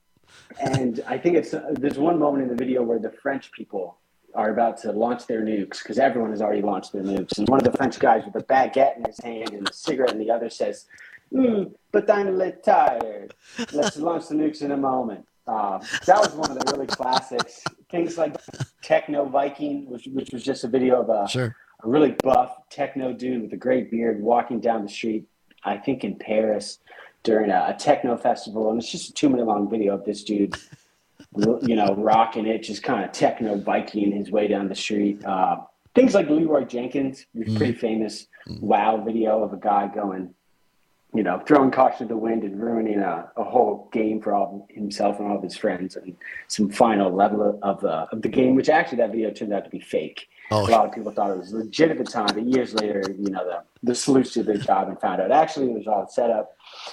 And I think it's uh, there's one moment in the video where the French people are about to launch their nukes because everyone has already launched their nukes. And one of the French guys with a baguette in his hand and a cigarette in the other says, mm, but I'm a little tired. Let's launch the nukes in a moment. Uh, that was one of the really classics. Things like Techno Viking, which, which was just a video of a, sure. a really buff techno dude with a great beard walking down the street, I think in Paris, during a, a techno festival. And it's just a two minute long video of this dude, you know, rocking it, just kind of techno Viking his way down the street. Uh, things like Leroy Jenkins, mm. pretty famous mm. wow video of a guy going, you know, throwing caution to the wind and ruining a, a whole game for all himself and all of his friends, and some final level of, of, the, of the game, which actually that video turned out to be fake. Oh. A lot of people thought it was legit at the time, but years later, you know, the, the sleuths did their job and found out actually it was all set up.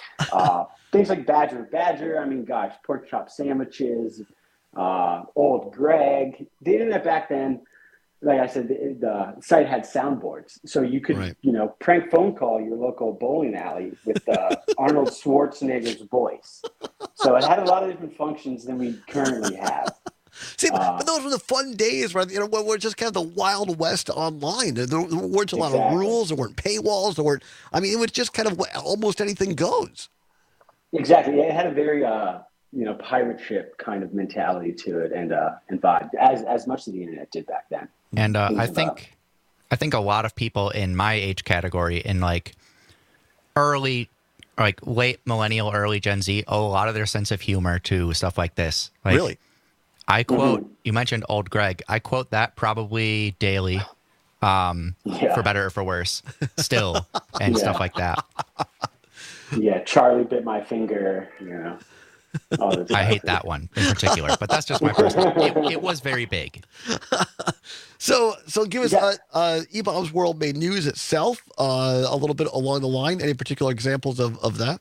Uh, things like Badger Badger, I mean, gosh, pork chop sandwiches, uh, Old Greg. The internet back then, like I said, the, the site had soundboards. So you could, right. you know, prank phone call your local bowling alley with uh, Arnold Schwarzenegger's voice. So it had a lot of different functions than we currently have. See, uh, but those were the fun days, right? You know, where we're just kind of the Wild West online. There, there weren't a lot exactly. of rules. There weren't paywalls. There weren't. I mean, it was just kind of almost anything goes. Exactly. It had a very, uh, you know, pirate ship kind of mentality to it, and uh, and vibe, as as much as the internet did back then. And uh, I think, about. I think a lot of people in my age category, in like early, like late millennial, early Gen Z, owe a lot of their sense of humor to stuff like this. Like, really. I quote, mm-hmm. you mentioned Old Greg. I quote that probably daily, um, yeah. for better or for worse, still, and yeah. stuff like that. Yeah, Charlie bit my finger, you know. All the I hate that one in particular, but that's just my personal. It, it was very big. So, so give us, yeah. uh, uh, E-Bombs World made news itself, uh, a little bit along the line. Any particular examples of, of that?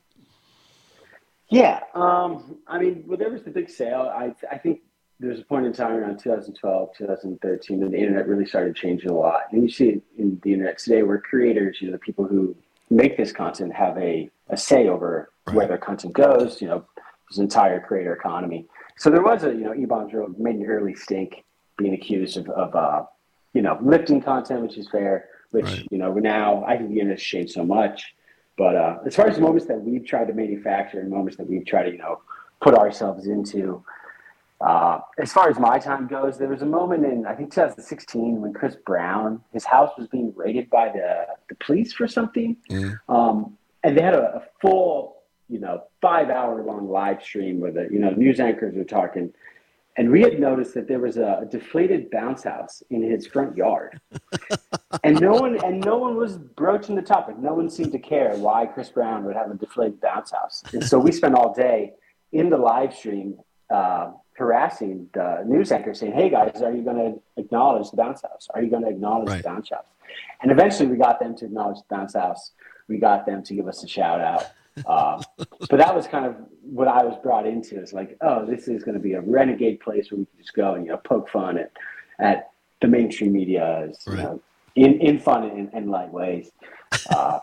Yeah, um, I mean, well, there was the big sale. I I think there was a point in time around two thousand twelve, two thousand thirteen, when the internet really started changing a lot. And you see it in the internet today where creators, you know, the people who make this content have a, a say over right. where their content goes, you know, this entire creator economy. So there was a, you know, E-Bombs World made an early stink being accused of, of uh, you know, lifting content, which is fair, which, right. you know, now I think the internet has changed so much. But uh, as far as the moments that we've tried to manufacture and moments that we've tried to, you know, put ourselves into, Uh, as far as my time goes, there was a moment in, I think, two thousand sixteen when Chris Brown, his house was being raided by the, the police for something. Mm. Um, and they had a, a full, you know, five hour long live stream where the, you know, news anchors were talking. And we had noticed that there was a, a deflated bounce house in his front yard. and no one and no one was broaching the topic. No one seemed to care why Chris Brown would have a deflated bounce house. And so we spent all day in the live stream, uh, harassing the news anchor saying, hey guys, are you going to acknowledge the bounce house? Are you going to acknowledge right. the bounce house? And eventually we got them to acknowledge the bounce house. We got them to give us a shout out. Uh, but that was kind of what I was brought into. It's like, oh, this is going to be a renegade place where we can just go and, you know, poke fun at, at the mainstream media, you right. know, in, in fun and, and light ways. Uh,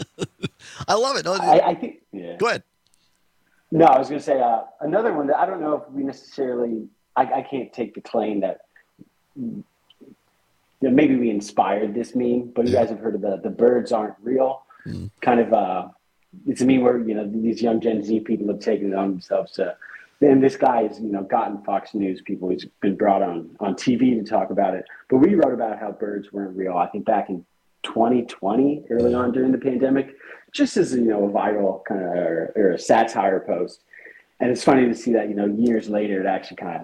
I love it. No, I, I think. Yeah. Go ahead. No, I was going to say uh, another one that I don't know if we necessarily. I, I can't take the claim that, that maybe we inspired this meme, but you guys have heard of the the birds aren't real. Mm. Kind of. Uh, it's a meme where, you know, these young Gen Z people have taken it on themselves to. And this guy has, you know, gotten Fox News people. He's been brought on, on T V to talk about it. But we wrote about how birds weren't real, I think back in twenty twenty, early on during the pandemic, just as, you know, a viral kind of or, or a satire post. And it's funny to see that, you know, years later it actually kind of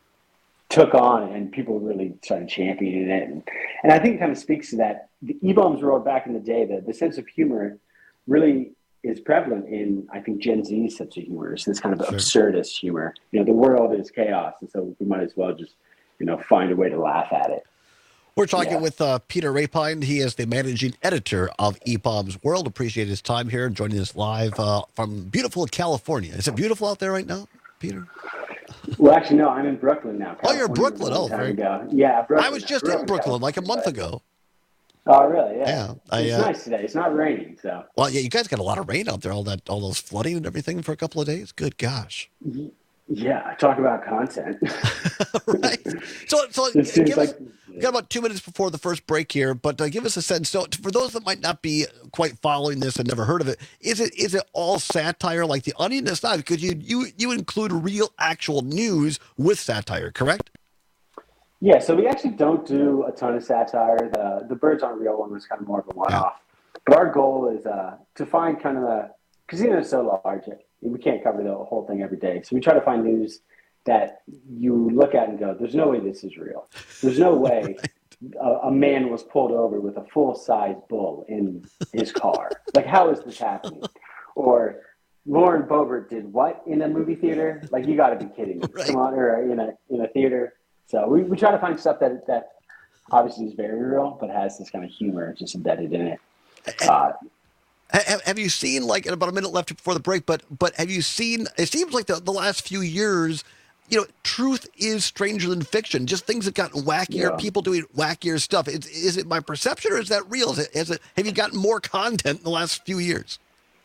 took on and people really started championing it. And, and I think it kind of speaks to that. The E-Bombs world back in the day, the, the sense of humor really is prevalent in, I think, Gen Z's sense of humor. It's this kind of sure. absurdist humor. You know, the world is chaos, and so we might as well just, you know, find a way to laugh at it. We're talking yeah. with uh, Peter Rapine. He is the managing editor of E-Bombs World. Appreciate his time here, joining us live uh, from beautiful California. Is it beautiful out there right now, Peter? Well, actually, no. I'm in Brooklyn now. California. Oh, you're in Brooklyn. Oh, very good. Yeah, Brooklyn. I was just Brooklyn, in Brooklyn like a month ago. Oh, really? Yeah. yeah I, it's uh, nice today. It's not raining, so. Well, yeah, you guys got a lot of rain out there. All that, all those flooding and everything for a couple of days. Good gosh. Yeah, talk about content. Right. So, so it seems give like us, we got about two minutes before the first break here, but uh, give us a sense. So, for those that might not be quite following this and never heard of it, is it is it all satire like The Onion? It's not, because you you you include real, actual news with satire, correct? Yeah, so we actually don't do a ton of satire. The the birds aren't real one was kind of more of a one-off. Yeah. But our goal is uh, to find kind of a, because you know it's so large, we can't cover the whole thing every day. So we try to find news that you look at and go, there's no way this is real. There's no way right. a, a man was pulled over with a full-size bull in his car. Like, how is this happening? Or Lauren Boebert did what in a movie theater? Like, you got to be kidding me. Right. Come on, or in a in a theater. So we, we try to find stuff that that obviously is very real, but has this kind of humor just embedded in it. Uh, have, have you seen, like, in about a minute left before the break, but but have you seen, it seems like the, the last few years, you know, truth is stranger than fiction. Just things have gotten wackier, yeah. people doing wackier stuff. Is, is it my perception, or is that real? Is it, is it, have you gotten more content in the last few years?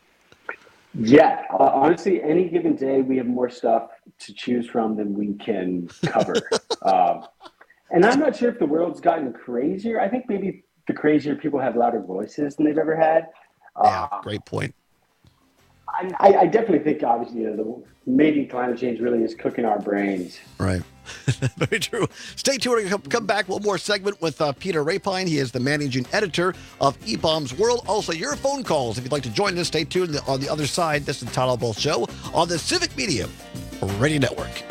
Yeah, uh, honestly, any given day we have more stuff to choose from than we can cover. um, and I'm not sure if the world's gotten crazier. I think maybe the crazier people have louder voices than they've ever had. Yeah, uh, great point. I, I definitely think, obviously, you know, the maybe climate change really is cooking our brains. Right. Very true. Stay tuned. We'll come back. One more segment with uh, Peter Rapine. He is the managing editor of E-Bombs World. Also, your phone calls. If you'd like to join us, stay tuned. On the other side, this is the Todd Albaugh Show on the Civic Media Radio Network.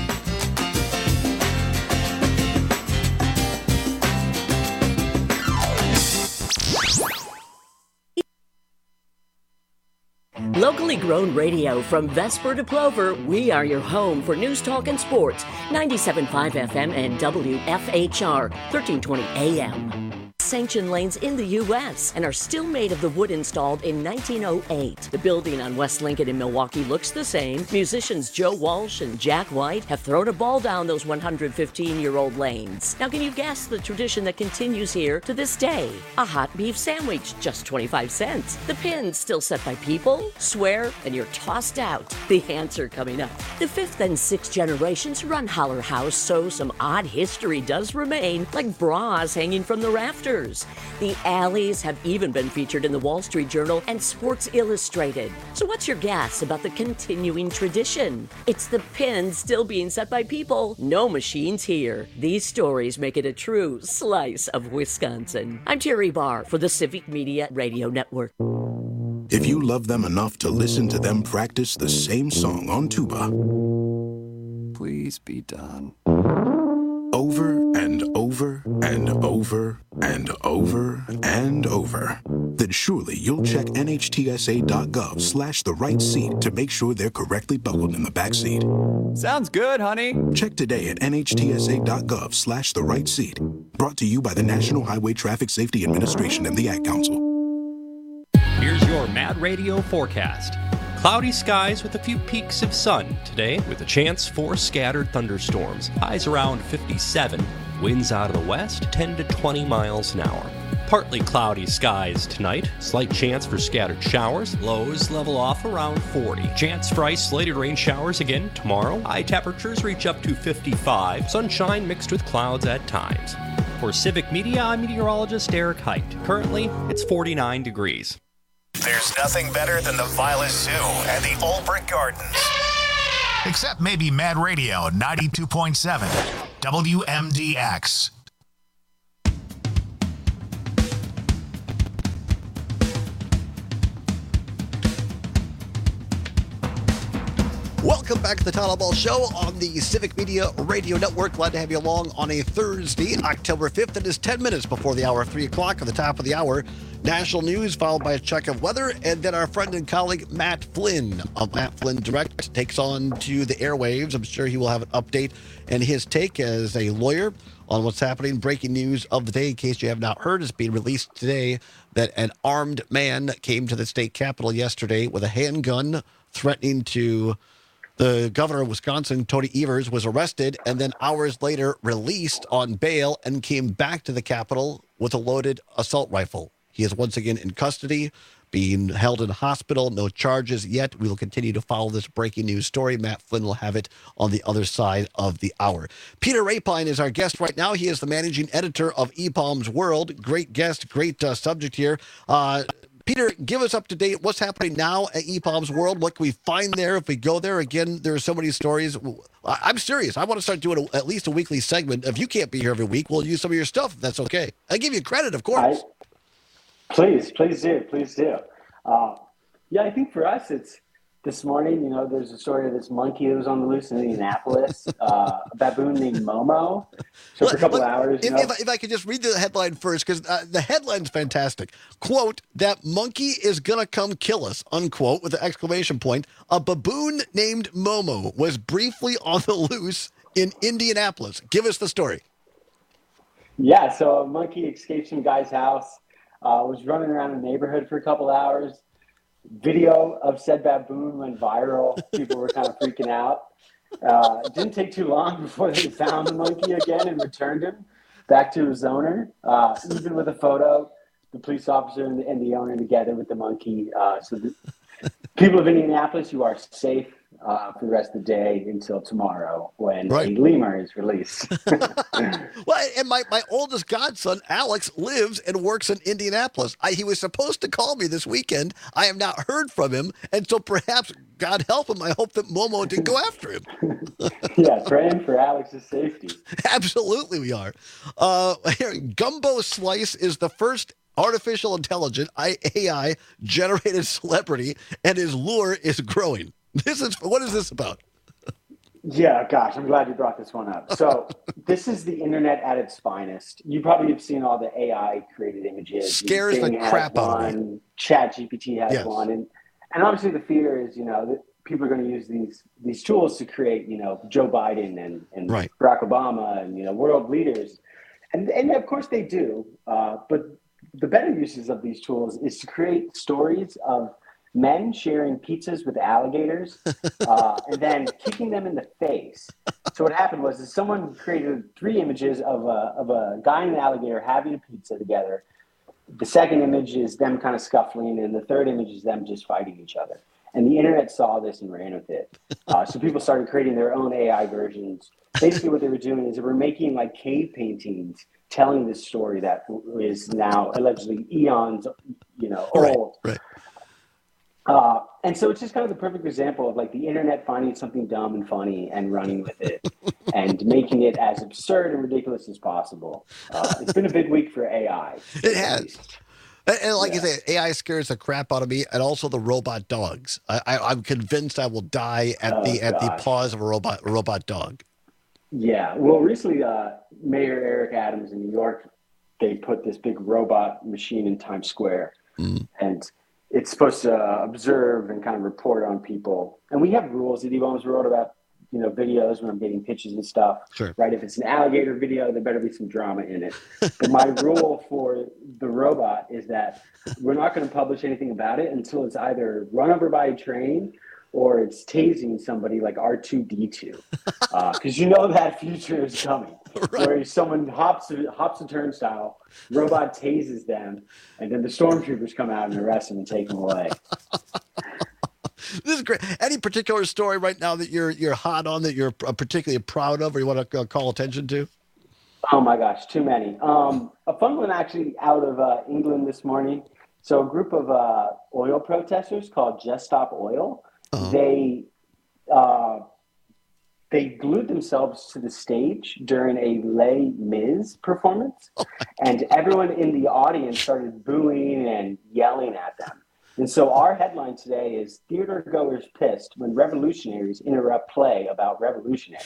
Locally grown radio from Vesper to Plover, we are your home for news, talk, and sports. ninety-seven point five F M and W F H R, thirteen twenty A M. Sanctioned lanes in the U S and are still made of the wood installed in nineteen oh eight. The building on West Lincoln in Milwaukee looks the same. Musicians Joe Walsh and Jack White have thrown a ball down those one hundred fifteen-year-old lanes. Now, can you guess the tradition that continues here to this day? A hot beef sandwich, just twenty-five cents. The pins still set by people, swear, and you're tossed out. The answer coming up. The fifth and sixth generations run Holler House, so some odd history does remain, like bras hanging from the rafters. The alleys have even been featured in the Wall Street Journal and Sports Illustrated. So what's your guess about the continuing tradition? It's the pins still being set by people. No machines here. These stories make it a true slice of Wisconsin. I'm Terry Barr for the Civic Media Radio Network. If you love them enough to listen to them practice the same song on tuba, please be done. Over and over and over and over and over, then surely you'll check N H T S A dot gov slash the right seat to make sure they're correctly buckled in the back seat. Sounds good, honey. Check today at N H T S A dot gov slash the right seat. Brought to you by the National Highway Traffic Safety Administration and the Ad Council. Here's your Mad Radio forecast. Cloudy skies with a few peaks of sun today, with a chance for scattered thunderstorms. Highs around fifty-seven. Winds out of the west, ten to twenty miles an hour. Partly cloudy skies tonight. Slight chance for scattered showers. Lows level off around forty. Chance for isolated rain showers again tomorrow. High temperatures reach up to fifty-five. Sunshine mixed with clouds at times. For Civic Media, I'm meteorologist Eric Height. Currently, it's forty-nine degrees. There's nothing better than the Violet Zoo and the Old Brick Gardens. Except maybe Mad Radio ninety-two point seven W M D X. Welcome back to the Todd Ball Show on the Civic Media Radio Network. Glad to have you along on a Thursday, October fifth. It is ten minutes before the hour, three o'clock at the top of the hour. National news followed by a check of weather, and then our friend and colleague Matt Flynn of Matt Flynn Direct takes on to the airwaves. I'm sure he will have an update and his take as a lawyer on what's happening. Breaking news of the day, in case you have not heard, is being released today that an armed man came to the state capitol yesterday with a handgun threatening to... The governor of Wisconsin, Tony Evers, was arrested and then hours later released on bail and came back to the Capitol with a loaded assault rifle. He is once again in custody, being held in hospital. No charges yet. We will continue to follow this breaking news story. Matt Flynn will have it on the other side of the hour. Peter Rapine is our guest right now. He is the managing editor of E P A M's World. Great guest, great uh, subject here. Uh, Peter, give us up to date. What's happening now at E P A M's World? What can we find there if we go there? Again, there are so many stories. I'm serious. I want to start doing a, at least a weekly segment. If you can't be here every week, we'll use some of your stuff. If that's okay. I give you credit, of course. I, please, please do. Please do. Uh, yeah, I think for us, it's this morning, you know, there's a story of this monkey that was on the loose in Indianapolis, uh, a baboon named Momo. So for a couple Look, hours, you if, know, if, if I could just read the headline first, because uh, the headline's fantastic. Quote, that monkey is going to come kill us, unquote, with an exclamation point. A baboon named Momo was briefly on the loose in Indianapolis. Give us the story. Yeah, so a monkey escaped some guy's house, uh, was running around the neighborhood for a couple hours. Video of said baboon went viral. People were kind of freaking out. Uh, it didn't take too long before they found the monkey again and returned him back to his owner, uh, even with a photo, the police officer and the, and the owner together with the monkey. Uh, so the people of Indianapolis, you are safe uh, for the rest of the day until tomorrow when Right. a lemur is released. Well, and my, my oldest godson, Alex, lives and works in Indianapolis. I, he was supposed to call me this weekend. I have not heard from him. And so perhaps, God help him, I hope that Momo didn't go after him. Yeah, praying for Alex's safety. Absolutely we are. Uh, here, Gumbo Slice is the first artificial intelligent A I generated celebrity, and his lure is growing. This is what is this about? Yeah, gosh, I'm glad you brought this one up. So this is the internet at its finest. You probably have seen all the A I-created images. Scares the Bing has crap out of me. one, ChatGPT has Yes. one. And, and obviously the fear is, you know, that people are going to use these these tools to create, you know, Joe Biden and, and Right. Barack Obama and, you know, world leaders. And, and of course they do. Uh, but the better uses of these tools is to create stories of men sharing pizzas with alligators uh, and then kicking them in the face. So what happened was is someone created three images of a, of a guy and an alligator having a pizza together. The second image is them kind of scuffling, and the third image is them just fighting each other. And the internet saw this and ran with it. Uh, so people started creating their own A I versions. Basically what they were doing is they were making like cave paintings telling this story that is now allegedly eons, you know, old. Right, right. Uh, and so it's just kind of the perfect example of like the internet finding something dumb and funny and running with it and making it as absurd and ridiculous as possible. Uh, it's been a big week for A I. It has. And, and like Yeah. you say, A I scares the crap out of me, and also the robot dogs. I, I, I'm convinced I will die at Oh, the at the gosh. paws of a robot a robot dog. Yeah. Well, recently, uh, Mayor Eric Adams in New York, they put this big robot machine in Times Square. Mm. And it's supposed to uh, observe and kind of report on people. And we have rules at E B O M's World about you know, videos when I'm getting pitches and stuff. Sure. Right? If it's an alligator video, there better be some drama in it. But my rule for the robot is that we're not going to publish anything about it until it's either run over by a train or it's tasing somebody like R two D two. Because uh, you know that future is coming. Right. Where someone hops a, hops a turnstile, robot tases them, and then the stormtroopers come out and arrest them and take them away. This is great. Any particular story right now that you're you're hot on, that you're particularly proud of, or you want to uh, call attention to? Oh my gosh, too many. Um, a fun one actually out of uh, England this morning. So a group of uh, oil protesters called Just Stop Oil, uh-huh. they uh, they glued themselves to the stage during a Les Mis performance, oh and everyone in the audience started booing and yelling at them. And so our headline today is theater goers pissed when revolutionaries interrupt play about revolutionaries.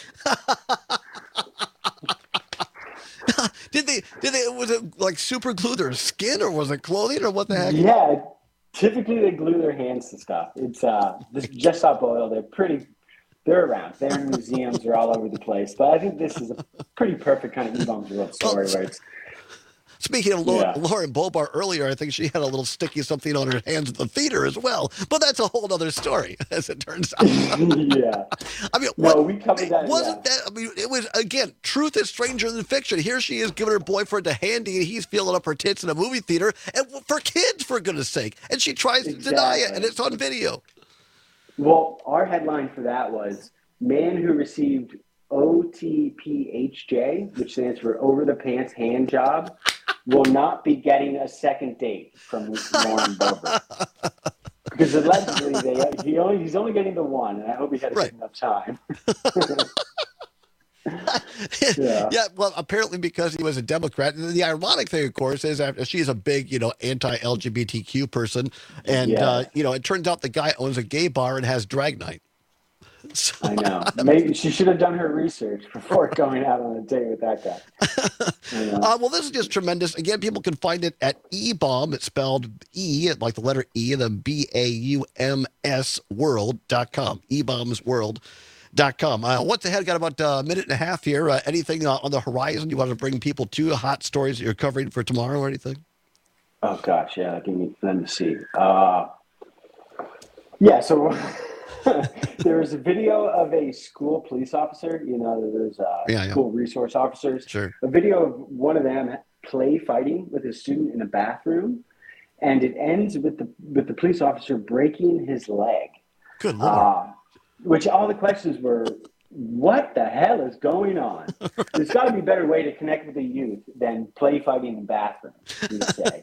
did they, did they, was it like super glue their skin, or was it clothing, or what the heck? Yeah, typically they glue their hands to stuff. It's uh, this Just Stop Oil. They're pretty, they're around. They're in museums. They're all over the place. But I think this is a pretty perfect kind of E-Bombs World story where it's, speaking of Lauren, yeah. Lauren Boebert earlier, I think she had a little sticky something on her hands at the theater as well. But that's a whole other story, as it turns out. yeah. I mean, no, what, we covered that. Wasn't yeah. that? I mean, it was, again, truth is stranger than fiction. Here she is giving her boyfriend a handy, and he's feeling up her tits in a movie theater, and for kids, for goodness sake. And she tries exactly. to deny it, and it's on video. Well, our headline for that was man who received O T P H J, which stands for over the pants hand job, will not be getting a second date from Lauren Boebert. Because allegedly they, he only, he's only getting the one, and I hope he had right. enough time. yeah. yeah, well, apparently because he was a Democrat. And the ironic thing, of course, is after she's a big, you know, anti-L G B T Q person. And, yeah. uh, you know, it turns out the guy owns a gay bar and has drag night. So, I know. Maybe she should have done her research before going out on a date with that guy. uh, well, this is just tremendous. Again, people can find it at E-Bomb. It's spelled E, like the letter E, and then B A U M S world dot com. E bombs world dot com. Uh, what's ahead? Got about a minute and a half here. Uh, anything uh, on the horizon you want to bring people to? Hot stories that you're covering for tomorrow or anything? Oh, gosh, yeah. Give me, let me see. Uh, yeah, so... There was a video of a school police officer. You know, there's uh, yeah, school yeah. resource officers. Sure. A video of one of them play fighting with a student in a bathroom, and it ends with the with the police officer breaking his leg. Good Lord. Uh, which all the questions were, what the hell is going on? There's got to be a better way to connect with the youth than play fighting in bathrooms, you would say.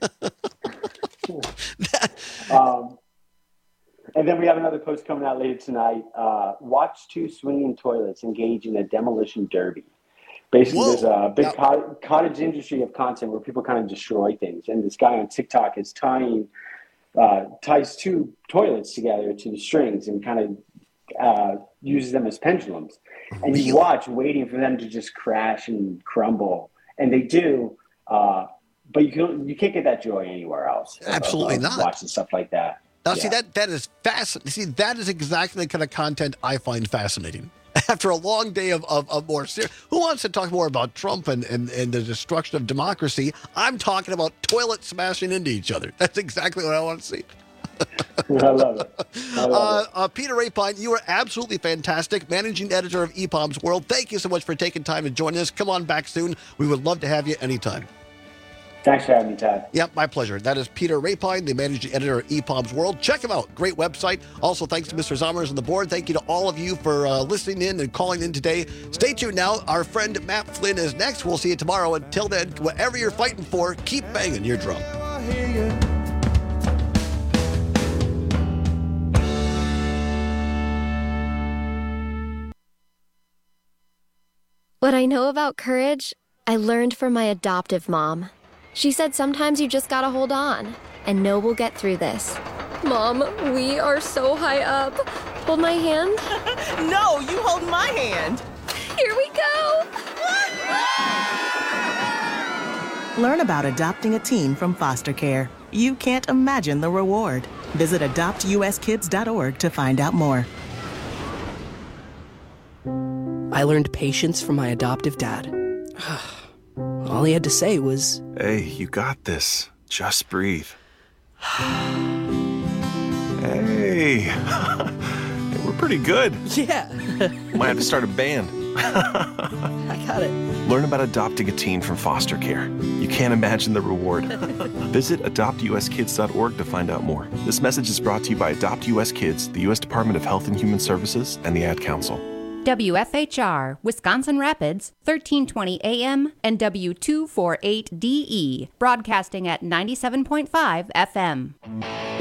um, And then we have another post coming out later tonight. Uh, watch two swinging toilets engage in a demolition derby. Basically, Whoa. there's a big yep. co- cottage industry of content where people kind of destroy things. And this guy on TikTok is tying, uh, ties two toilets together to the strings and kind of uh, uses them as pendulums. And you watch waiting for them to just crash and crumble. And they do, uh, but you, can, you can't get that joy anywhere else. Absolutely of, of not. Watching stuff like that. Now, yeah. see, that that is fascinating. See, that is exactly the kind of content I find fascinating. After a long day of, of, of more serious, who wants to talk more about Trump and, and, and the destruction of democracy? I'm talking about toilets smashing into each other. That's exactly what I want to see. I love it. I love uh, it. Uh, Peter Rapine, you are absolutely fantastic. Managing editor of E-Bombs World. Thank you so much for taking time to join us. Come on back soon. We would love to have you anytime. Thanks for having me, Todd. Yep, my pleasure. That is Peter Rapine, the managing editor of E-Bombs World. Check him out. Great website. Also, thanks to Mister Zommers on the board. Thank you to all of you for uh, listening in and calling in today. Stay tuned now. Our friend Matt Flynn is next. We'll see you tomorrow. Until then, whatever you're fighting for, keep banging your drum. What I know about courage, I learned from my adoptive mom. She said sometimes you just gotta hold on and know we'll get through this. Mom, we are so high up. Hold my hand. No, you hold my hand. Here we go. Learn about adopting a teen from foster care. You can't imagine the reward. Visit adopt u s kids dot org to find out more. I learned patience from my adoptive dad. All he had to say was, "Hey, you got this. Just breathe." Hey, we're pretty good. Yeah. Might have to start a band. I got it. Learn about adopting a teen from foster care. You can't imagine the reward. Visit adopt u s kids dot org to find out more. This message is brought to you by Adopt U S Kids, the U S Department of Health and Human Services, and the Ad Council. W F H R, Wisconsin Rapids, thirteen twenty A M and W two forty-eight D E, broadcasting at ninety-seven point five F M.